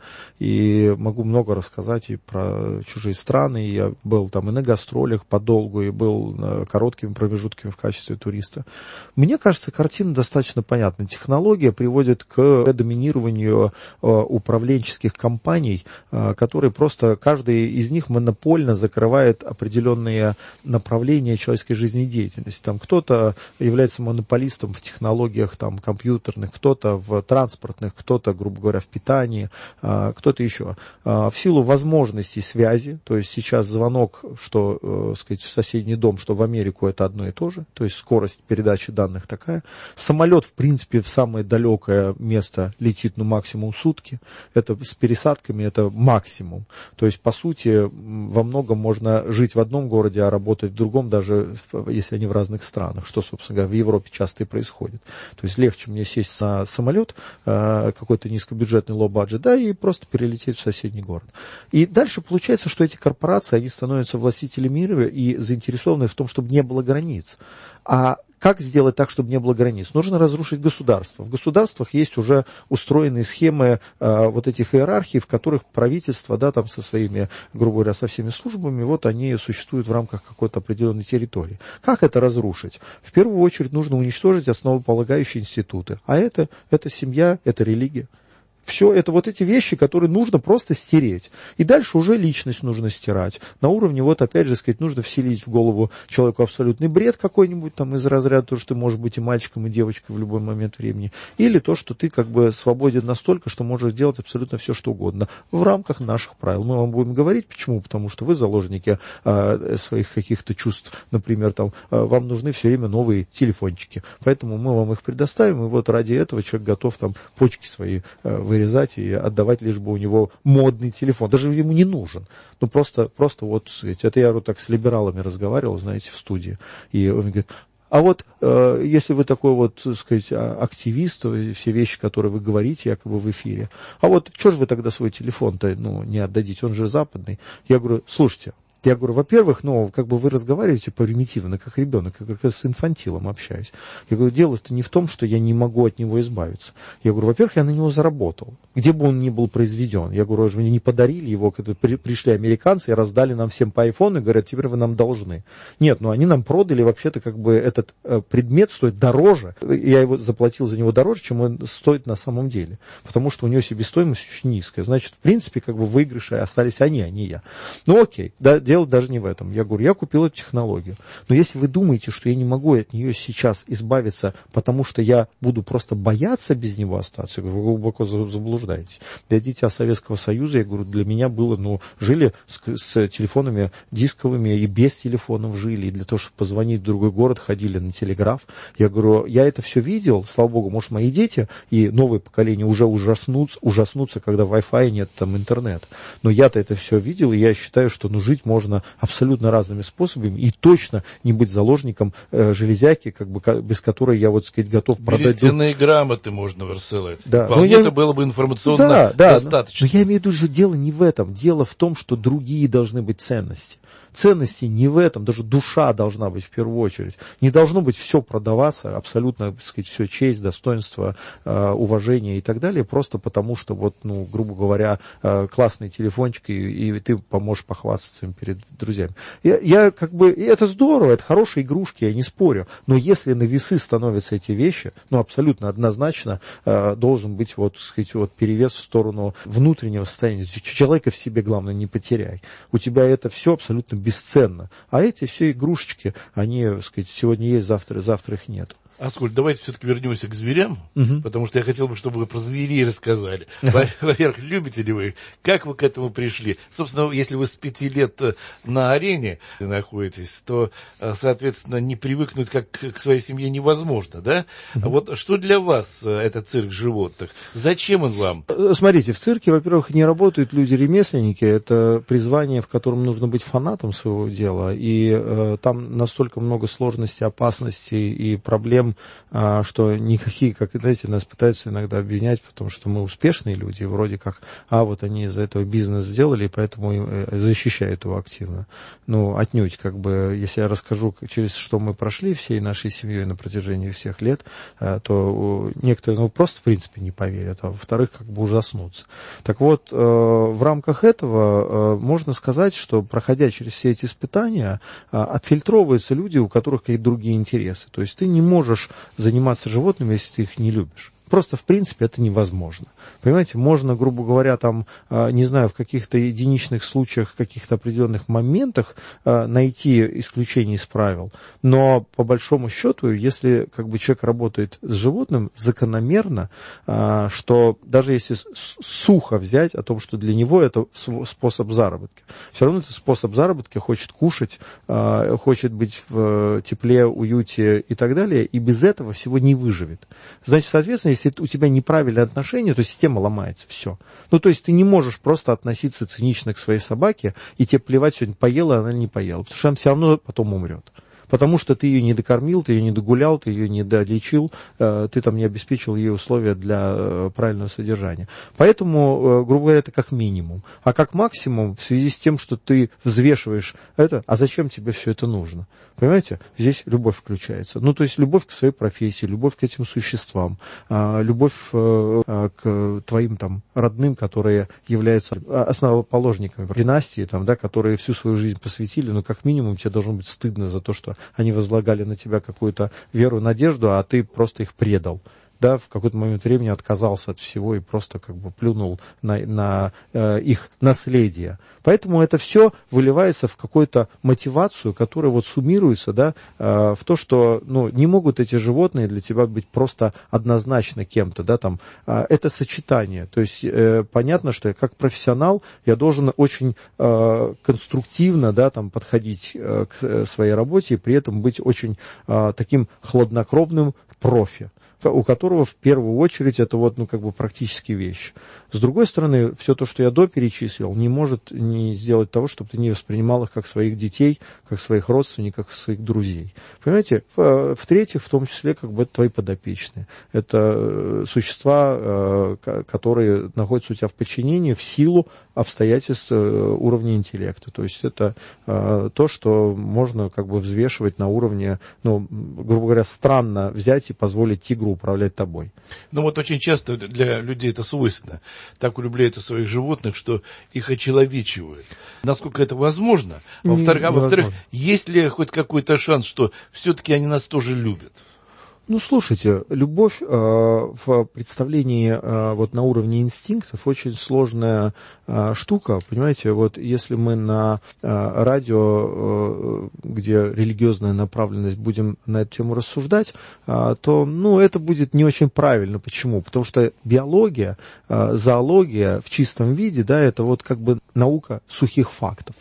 и могу много рассказать и про чужие страны, и я был там и на гастролях подолгу, и был короткими промежутками в качестве туриста. Мне кажется, картина достаточно понятна. Технология приводит к доминированию управленческих компаний, которые просто каждый из них монопольно закрывает определенные направления человеческой жизнедеятельности. Там кто-то является монополистом в технологиях там, компьютерных, кто-то в транспортных, кто-то, грубо говоря, в питании, кто-то еще. В силу возможностей связи, то есть сейчас звонок, что, э, сказать, в соседний дом, что в Америку, это одно и то же, то есть скорость передачи данных такая. Самолет, в принципе, в самое далекое место летит, ну, максимум сутки. Это с пересадками, это максимум. То есть, по сути, во многом можно жить в одном городе, а работать в другом, даже если они в разных странах, что, собственно говоря, в Европе часто и происходит. То есть, легче мне сесть на самолет, какой-то низкобюджетный low-budget, да, и просто перелететь в соседний город. И дальше получается, что эти корпорации, они становятся властителями мира и заинтересованы в том, чтобы не было границ. А Как сделать так, чтобы не было границ? Нужно разрушить государство. В государствах есть уже устроенные схемы э, вот этих иерархий, в которых правительство, да, там со своими, грубо говоря, со всеми службами, вот они существуют в рамках какой-то определенной территории. Как это разрушить? В первую очередь нужно уничтожить основополагающие институты. А это, это семья, это религия. Все это вот эти вещи, которые нужно просто стереть. И дальше уже личность нужно стирать. На уровне, вот опять же, сказать, нужно вселить в голову человеку абсолютный бред какой-нибудь там из разряда, то, что ты можешь быть и мальчиком, и девочкой в любой момент времени. Или то, что ты как бы свободен настолько, что можешь делать абсолютно все, что угодно. В рамках наших правил. Мы вам будем говорить, почему? Потому что вы заложники э, своих каких-то чувств. Например, там, э, вам нужны все время новые телефончики. Поэтому мы вам их предоставим, и вот ради этого человек готов там почки свои э, вырезать и отдавать, лишь бы у него модный телефон. Даже ему не нужен. Ну, просто, просто вот, сказать, это я вот так с либералами разговаривал, знаете, в студии. И он говорит, а вот э, если вы такой вот, так сказать, активист, все вещи, которые вы говорите якобы в эфире, а вот что же вы тогда свой телефон-то, ну, не отдадите, он же западный. Я говорю, слушайте, я говорю, во-первых, ну, как бы вы разговариваете примитивно, как ребенок, как, как с инфантилом общаюсь. Я говорю, дело-то не в том, что я не могу от него избавиться. Я говорю, во-первых, я на него заработал, где бы он ни был произведен. Я говорю, вы не подарили его, когда при, пришли американцы и раздали нам всем по айфону и говорят, теперь вы нам должны. Нет, ну они нам продали, вообще-то как бы этот э, предмет стоит дороже. Я его заплатил за него дороже, чем он стоит на самом деле. Потому что у него себестоимость очень низкая. Значит, в принципе, как бы в выигрыше остались они, а не я. Ну окей, да, дело даже не в этом. Я говорю, я купил эту технологию. Но если вы думаете, что я не могу от нее сейчас избавиться, потому что я буду просто бояться без него остаться, вы глубоко заблуждаетесь. Для дитя Советского Союза, я говорю, для меня было, ну, жили с, с телефонами дисковыми и без телефонов жили, и для того, чтобы позвонить в другой город, ходили на телеграф. Я говорю, я это все видел, слава богу, может, мои дети и новое поколение уже ужаснутся, ужаснутся, когда Wi-Fi нет, там, интернет. Но я-то это все видел, и я считаю, что, ну, жить можно абсолютно разными способами и точно не быть заложником э, железяки, как бы, без которой я, вот сказать, готов продать... Берестяные грамоты можно рассылать. Да. Вполне это я... было бы информационно да, да, достаточно. Но, но я имею в виду, что дело не в этом. Дело в том, что другие должны быть ценности. Ценности не в этом, даже душа должна быть в первую очередь. Не должно быть все продаваться, абсолютно, так сказать, все честь, достоинство, э, уважение и так далее, просто потому что, вот, ну, грубо говоря, э, классный телефончик, и, и ты поможешь похвастаться им перед друзьями. Я, я как бы, и это здорово, это хорошие игрушки, я не спорю, но если на весы становятся эти вещи, ну, абсолютно однозначно э, должен быть, вот, так сказать, вот, перевес в сторону внутреннего состояния. Человека в себе, главное, не потеряй. У тебя это все абсолютно бесценно. А эти все игрушечки, они, так сказать, сегодня есть, завтра, завтра их нет. Аскольд, давайте все-таки вернемся к зверям, угу. потому что я хотел бы, чтобы вы про зверей рассказали. Во-первых, любите ли вы их? Как вы к этому пришли? Собственно, если вы с пяти лет на арене находитесь, то, соответственно, не привыкнуть как к своей семье невозможно, да? Угу. Вот что для вас этот цирк животных? Зачем он вам? Смотрите, в цирке, во-первых, не работают люди-ремесленники, это призвание, в котором нужно быть фанатом своего дела, и э, там настолько много сложностей, опасностей и проблем, что никакие, как, знаете, нас пытаются иногда обвинять, потому что мы успешные люди, вроде как, а вот они из-за этого бизнес сделали, и поэтому защищают его активно. Ну, отнюдь, как бы, если я расскажу, через что мы прошли всей нашей семьей на протяжении всех лет, то некоторые, ну, просто, в принципе, не поверят, а во-вторых, как бы ужаснутся. Так вот, в рамках этого можно сказать, что, проходя через все эти испытания, отфильтровываются люди, у которых какие-то другие интересы. То есть ты не можешь заниматься животными, если ты их не любишь. Просто, в принципе, это невозможно. Понимаете, можно, грубо говоря, там, не знаю, в каких-то единичных случаях, в каких-то определенных моментах найти исключение из правил, но по большому счету, если как бы человек работает с животным, закономерно, что даже если сухо взять о том, что для него это способ заработка, все равно это способ заработка, хочет кушать, хочет быть в тепле, уюте и так далее, и без этого всего не выживет. Значит, соответственно, если у тебя неправильное отношение, то система ломается, все. Ну, то есть ты не можешь просто относиться цинично к своей собаке, и тебе плевать, сегодня поела она или не поела, потому что она все равно потом умрет. потому что ты ее не докормил, ты ее не догулял, ты ее не долечил, ты там не обеспечил ей условия для правильного содержания. Поэтому, грубо говоря, это как минимум. А как максимум, в связи с тем, что ты взвешиваешь это, а зачем тебе все это нужно? Понимаете? Здесь любовь включается. Ну, то есть любовь к своей профессии, любовь к этим существам, любовь к твоим там родным, которые являются основоположниками династии, там, да, которые всю свою жизнь посвятили, но как минимум тебе должно быть стыдно за то, что они возлагали на тебя какую-то веру, надежду, а ты просто их предал. Да, в какой-то момент времени отказался от всего и просто как бы плюнул на, на э, их наследие. Поэтому это все выливается в какую-то мотивацию, которая вот суммируется, да, э, в то, что, ну, не могут эти животные для тебя быть просто однозначно кем-то, да, там, э, это сочетание. То есть э, понятно, что я как профессионал я должен очень э, конструктивно, да, там, подходить э, к своей работе и при этом быть очень э, таким хладнокровным профи, у которого в первую очередь это вот, ну, как бы практические вещи. С другой стороны, все то, что я до перечислил, не может не сделать того, чтобы ты не воспринимал их как своих детей, как своих родственников, как своих друзей. Понимаете? В-третьих, в том числе, как бы это твои подопечные. Это существа, которые находятся у тебя в подчинении в силу обстоятельств уровня интеллекта. То есть это то, что можно как бы взвешивать на уровне, ну, грубо говоря, странно взять и позволить тигру управлять тобой. Ну вот очень часто для людей это свойственно. Так улюбляются своих животных, что их очеловечивают. Насколько это возможно? Во-вторых, а во-вторых, есть ли хоть какой-то шанс, что все-таки они нас тоже любят? Ну, слушайте, любовь э, в представлении э, вот на уровне инстинктов очень сложная э, штука, понимаете, вот если мы на э, радио, э, где религиозная направленность, будем на эту тему рассуждать, э, то, ну, это будет не очень правильно. Почему? Потому что биология, э, зоология в чистом виде, да, это вот как бы наука сухих фактов,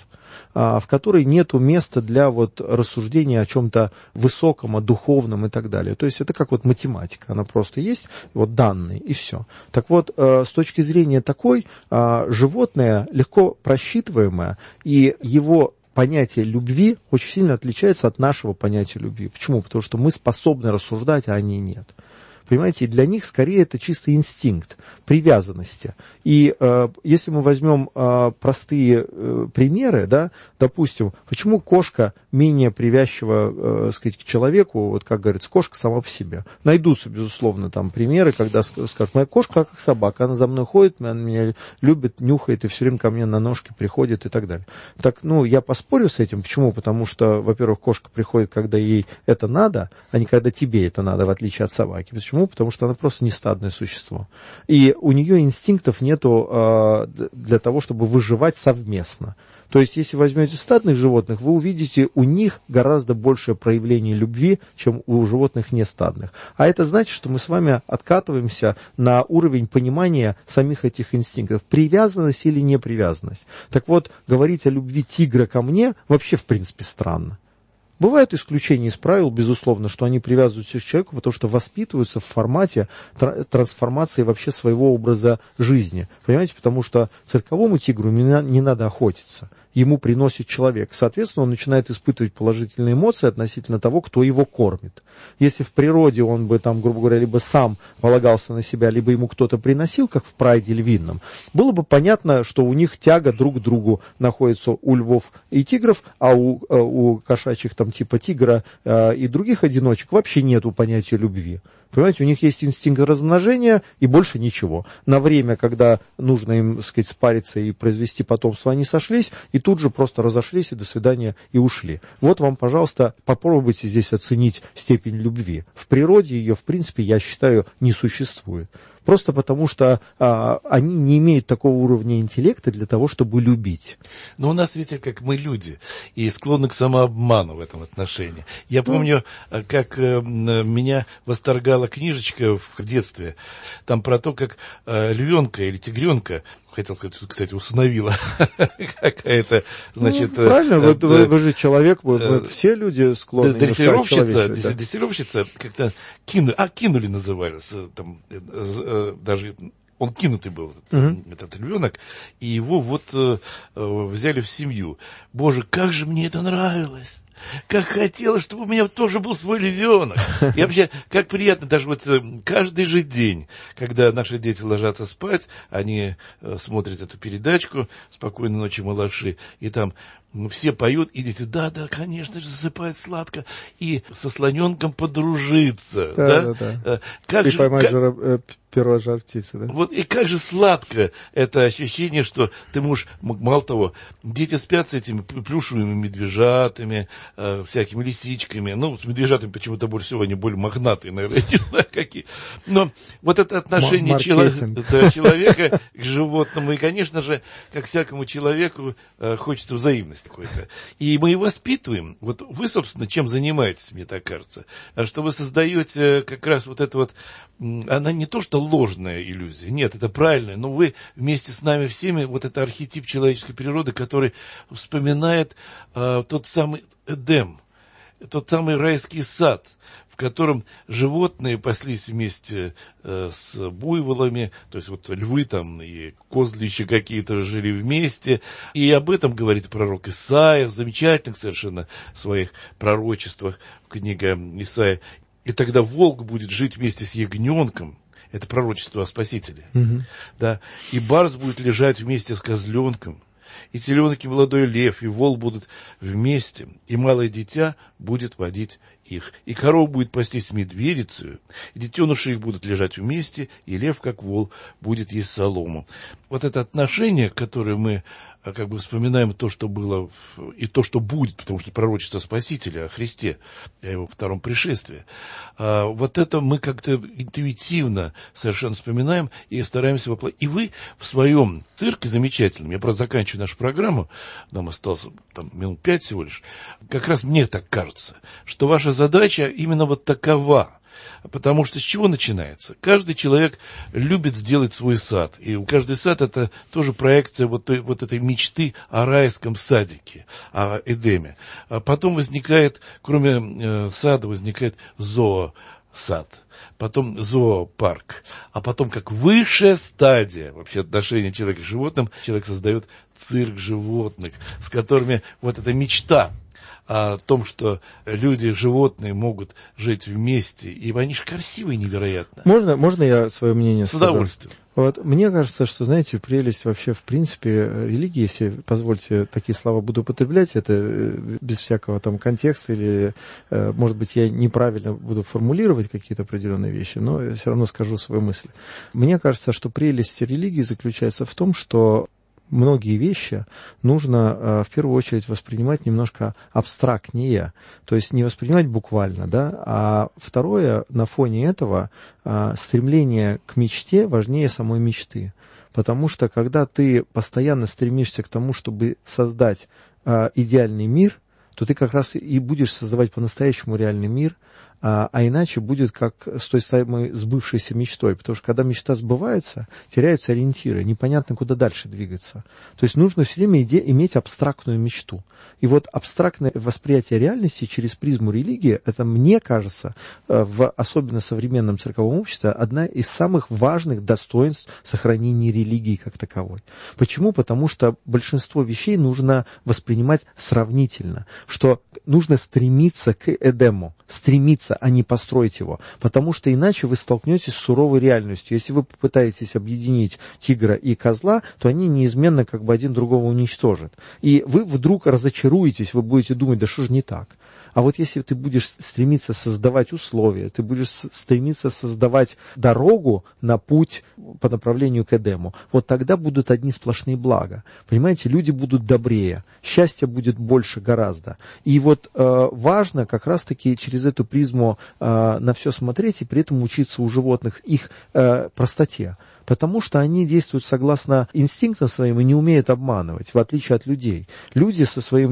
в которой нету места для вот рассуждения о чем-то высоком, о духовном и так далее. То есть это как вот математика, она просто есть, вот данные и все. Так вот, с точки зрения такой, животное легко просчитываемое, и его понятие любви очень сильно отличается от нашего понятия любви. Почему? Потому что мы способны рассуждать, а они нет. Понимаете, и для них скорее это чисто инстинкт привязанности. И э, если мы возьмем э, простые э, примеры, да, допустим, почему кошка менее привязчива, э, сказать, к человеку, вот как говорится, кошка сама по себе. Найдутся, безусловно, там примеры, когда скажут, моя кошка как собака, она за мной ходит, она меня любит, нюхает и все время ко мне на ножки приходит и так далее. Так, ну, я поспорю с этим. Почему? Потому что, во-первых, кошка приходит, когда ей это надо, а не когда тебе это надо, в отличие от собаки. Почему? Потому что она просто не стадное существо. И у нее инстинктов нету э, для того, чтобы выживать совместно. То есть, если возьмете стадных животных, вы увидите у них гораздо большее проявление любви, чем у животных нестадных. А это значит, что мы с вами откатываемся на уровень понимания самих этих инстинктов. Привязанность или непривязанность. Так вот, говорить о любви тигра ко мне вообще, в принципе, странно. Бывают исключения из правил, безусловно, что они привязываются к человеку, потому что воспитываются в формате трансформации вообще своего образа жизни. Понимаете, потому что цирковому тигру не надо охотиться. Ему приносит человек. Соответственно, он начинает испытывать положительные эмоции относительно того, кто его кормит. Если в природе он бы, там, грубо говоря, либо сам полагался на себя, либо ему кто-то приносил, как в прайде львином, было бы понятно, что у них тяга друг к другу находится у львов и тигров, а у, у кошачьих там типа тигра э, и других одиночек вообще нету понятия любви. Понимаете, у них есть инстинкт размножения и больше ничего. На время, когда нужно им, так сказать, спариться и произвести потомство, они сошлись и тут же просто разошлись и до свидания и ушли. Вот вам, пожалуйста, попробуйте здесь оценить степень любви. В природе ее, в принципе, я считаю, не существует. Просто потому, что а, они не имеют такого уровня интеллекта для того, чтобы любить. Но у нас, видите, как мы люди, и склонны к самообману в этом отношении. Я помню, как э, меня восторгала книжечка в детстве, там про то, как э, львенка или тигренка, хотел сказать, кстати, усыновила какая-то, значит... Ну, правильно, э, вы, вы, вы же человек, вы, э, все люди склонны... Дрессировщица, да. дрессировщица как-то кинули, а, кинули назывались, там, э, даже... Он кинутый был, uh-huh. этот, этот львенок, и его вот э, взяли в семью. Боже, как же мне это нравилось! как хотелось, чтобы у меня тоже был свой львенок. И вообще, как приятно, даже вот каждый же день, когда наши дети ложатся спать, они смотрят эту передачку «Спокойной ночи, малыши», и там все поют, и дети, да, да, конечно же, засыпают сладко, и со слоненком подружиться. Да, да, да. да. Как и же, поймать как... жара, э, перо жар птицы, да? Вот и как же сладко это ощущение, что ты можешь, мало того, дети спят с этими плюшевыми медвежатами, э, всякими лисичками, ну, с медвежатами почему-то больше всего, они более мохнатые, наверное, не знаю какие. Но вот это отношение М- чело... да, человека к животному, и, конечно же, как всякому человеку, э, хочется взаимности какой-то. И мы и воспитываем. Вот вы, собственно, чем занимаетесь, мне так кажется, что вы создаете как раз вот это вот, она не то что ложная иллюзия, нет, это правильная, но вы вместе с нами всеми, вот это архетип человеческой природы, который вспоминает э, тот самый Эдем, тот самый райский сад, в котором животные паслись вместе э, с буйволами, то есть вот львы там и козлища какие-то жили вместе, и об этом говорит пророк Исаия в замечательных совершенно своих пророчествах, книга Исаия. И тогда волк будет жить вместе с ягненком, это пророчество о Спасителе, угу. да, и барс будет лежать вместе с козленком, и теленок, и молодой лев, и вол будут вместе, и малое дитя будет водить их, и корова будет пастись медведицею, и детеныши их будут лежать вместе, и лев, как вол, будет есть солому. Вот это отношение, которое мы как бы вспоминаем, то, что было, в, и то, что будет, потому что пророчество Спасителя о Христе, о его втором пришествии, а, вот это мы как-то интуитивно совершенно вспоминаем и стараемся воплотить. И вы в своем цирке замечательном, я просто заканчиваю нашу программу, нам осталось там минут пять всего лишь, как раз мне так кажется, что ваша задача именно вот такова. Потому что с чего начинается? Каждый человек любит сделать свой сад. И у каждый сад это тоже проекция вот, той, вот этой мечты о райском садике, о Эдеме. А потом возникает, кроме э, сада, возникает зоосад. Потом зоопарк. А потом, как высшая стадия вообще отношения человека к животным, человек создает цирк животных, с которыми вот эта мечта о том, что люди, животные могут жить вместе, и они же красивые невероятно. Можно, можно я свое мнение С скажу? удовольствием. Вот, мне кажется, что, знаете, прелесть вообще, в принципе, религии, если, позвольте, такие слова буду употреблять, это без всякого там контекста, или, может быть, я неправильно буду формулировать какие-то определенные вещи, но я все равно скажу свою мысль. Мне кажется, что прелесть религии заключается в том, что многие вещи нужно э, в первую очередь воспринимать немножко абстрактнее, то есть не воспринимать буквально, да, а второе, на фоне этого э, стремление к мечте важнее самой мечты, потому что когда ты постоянно стремишься к тому, чтобы создать э, идеальный мир, то ты как раз и будешь создавать по-настоящему реальный мир, А, а иначе будет как с той самой сбывшейся мечтой, потому что когда мечта сбывается, теряются ориентиры, непонятно, куда дальше двигаться. То есть нужно все время иде- иметь абстрактную мечту. И вот абстрактное восприятие реальности через призму религии, это, мне кажется, в особенно современном церковном обществе, одна из самых важных достоинств сохранения религии как таковой. Почему? Потому что большинство вещей нужно воспринимать сравнительно, что нужно стремиться к Эдему, стремиться, а не построить его, потому что иначе вы столкнетесь с суровой реальностью. Если вы попытаетесь объединить тигра и козла, то они неизменно как бы один другого уничтожат. И вы вдруг разочаруетесь, вы будете думать, да что же не так? А вот если ты будешь стремиться создавать условия, ты будешь стремиться создавать дорогу на путь по направлению к Эдему, вот тогда будут одни сплошные блага. Понимаете, люди будут добрее, счастья будет больше гораздо. И вот э, важно как раз-таки через эту призму э, на все смотреть и при этом учиться у животных их э, простоте. Потому что они действуют согласно инстинктам своим и не умеют обманывать, в отличие от людей. Люди со своим,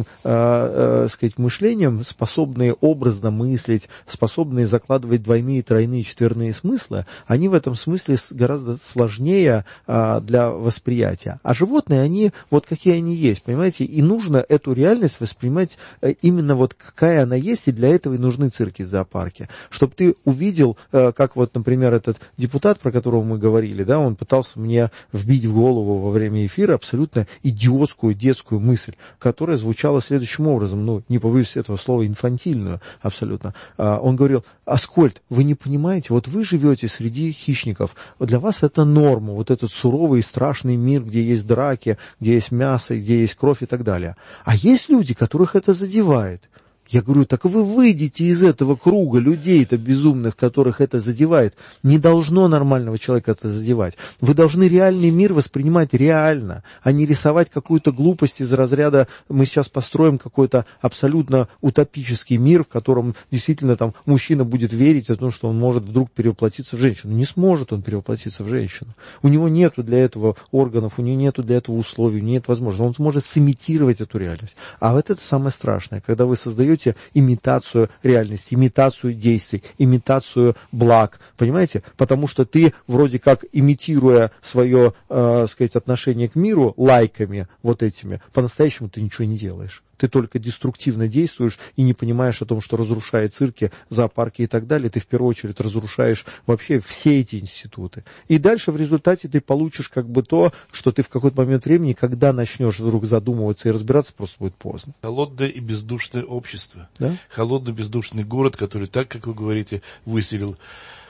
э, э, сказать, мышлением, способные образно мыслить, способные закладывать двойные, тройные, четверные смыслы, они в этом смысле гораздо сложнее э, для восприятия. А животные, они вот какие они есть, понимаете, и нужно эту реальность воспринимать э, именно вот какая она есть, и для этого и нужны цирки, зоопарки. Чтобы ты увидел, э, как вот, например, этот депутат, про которого мы говорили, да, он пытался мне вбить в голову во время эфира абсолютно идиотскую детскую мысль, которая звучала следующим образом, ну, не побоюсь этого слова, инфантильную абсолютно. Он говорил: Аскольд, вы не понимаете, вот вы живете среди хищников, для вас это норма, вот этот суровый и страшный мир, где есть драки, где есть мясо, где есть кровь и так далее. А есть люди, которых это задевает. Я говорю: так вы выйдете из этого круга людей-то безумных, которых это задевает. Не должно нормального человека это задевать. Вы должны реальный мир воспринимать реально, а не рисовать какую-то глупость из разряда «мы сейчас построим какой-то абсолютно утопический мир, в котором действительно там мужчина будет верить в то, что он может вдруг перевоплотиться в женщину». Не сможет он перевоплотиться в женщину. У него нету для этого органов, у него нету для этого условий, нет возможности. Он сможет сымитировать эту реальность. А вот это самое страшное, когда вы создаете имитацию реальности, имитацию действий, имитацию благ, понимаете? Потому что ты, вроде как имитируя свое, э, сказать, отношение к миру лайками вот этими, по-настоящему ты ничего не делаешь. Ты только деструктивно действуешь и не понимаешь о том, что разрушая цирки, зоопарки и так далее, ты в первую очередь разрушаешь вообще все эти институты. И дальше в результате ты получишь как бы то, что ты в какой-то момент времени, когда начнешь вдруг задумываться и разбираться, просто будет поздно. Холодное и бездушное общество. Да? Холодный бездушный город, который, так как вы говорите, выселил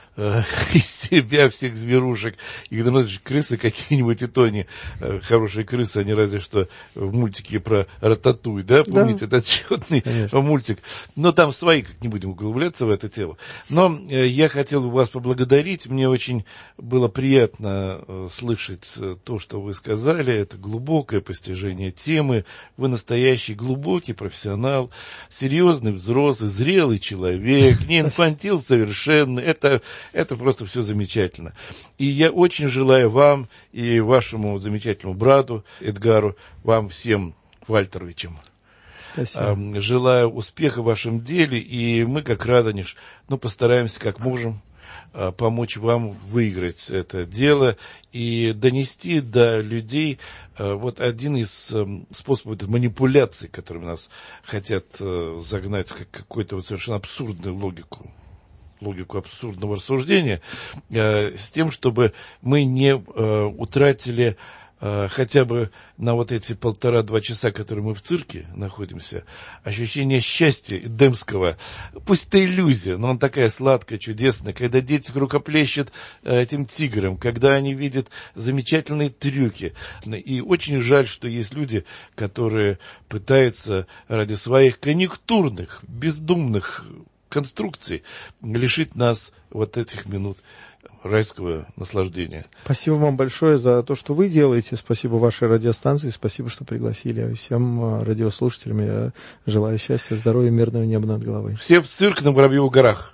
из себя всех зверушек. И когда же крысы какие-нибудь, и то не хорошие крысы, они разве что в мультике про Рататуй, да, помните, да. Этот отчетный Конечно. Мультик. Но там свои, как не будем углубляться в это тело. Но я хотел вас поблагодарить, мне очень было приятно слышать то, что вы сказали, это глубокое постижение темы, вы настоящий глубокий профессионал, серьезный, взрослый, зрелый человек, не инфантил совершенно, это Это просто все замечательно. И я очень желаю вам и вашему замечательному брату Эдгару, вам всем Вальтеровичам, Спасибо. Желаю успеха в вашем деле. И мы, как Радонеж, ну, постараемся как можем помочь вам выиграть это дело и донести до людей вот один из способов манипуляции, которыми нас хотят загнать в какую-то вот совершенно абсурдную логику. логику абсурдного рассуждения, э, с тем, чтобы мы не э, утратили э, хотя бы на вот эти полтора-два часа, которые мы в цирке находимся, ощущение счастья эдемского. Пусть это иллюзия, но она такая сладкая, чудесная, когда дети рукоплещут э, этим тиграм, когда они видят замечательные трюки. И очень жаль, что есть люди, которые пытаются ради своих конъюнктурных, бездумных конструкции лишить нас вот этих минут райского наслаждения. Спасибо вам большое за то, что вы делаете. Спасибо вашей радиостанции. Спасибо, что пригласили. Всем радиослушателям я желаю счастья, здоровья, мирного неба над головой. Все в цирк на Воробьевых горах.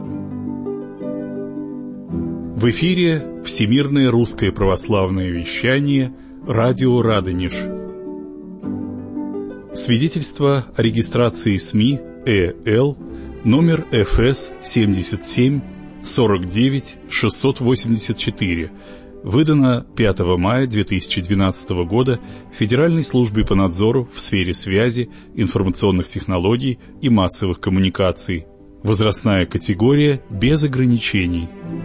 В эфире Всемирное русское православное вещание, радио Радонеж. Свидетельство о регистрации СМИ ЭЛ номер эф эс семьдесят семь сорок девять шестьсот восемьдесят четыре, выдано пятого мая две тысячи двенадцатого года Федеральной службой по надзору в сфере связи, информационных технологий и массовых коммуникаций. Возрастная категория без ограничений.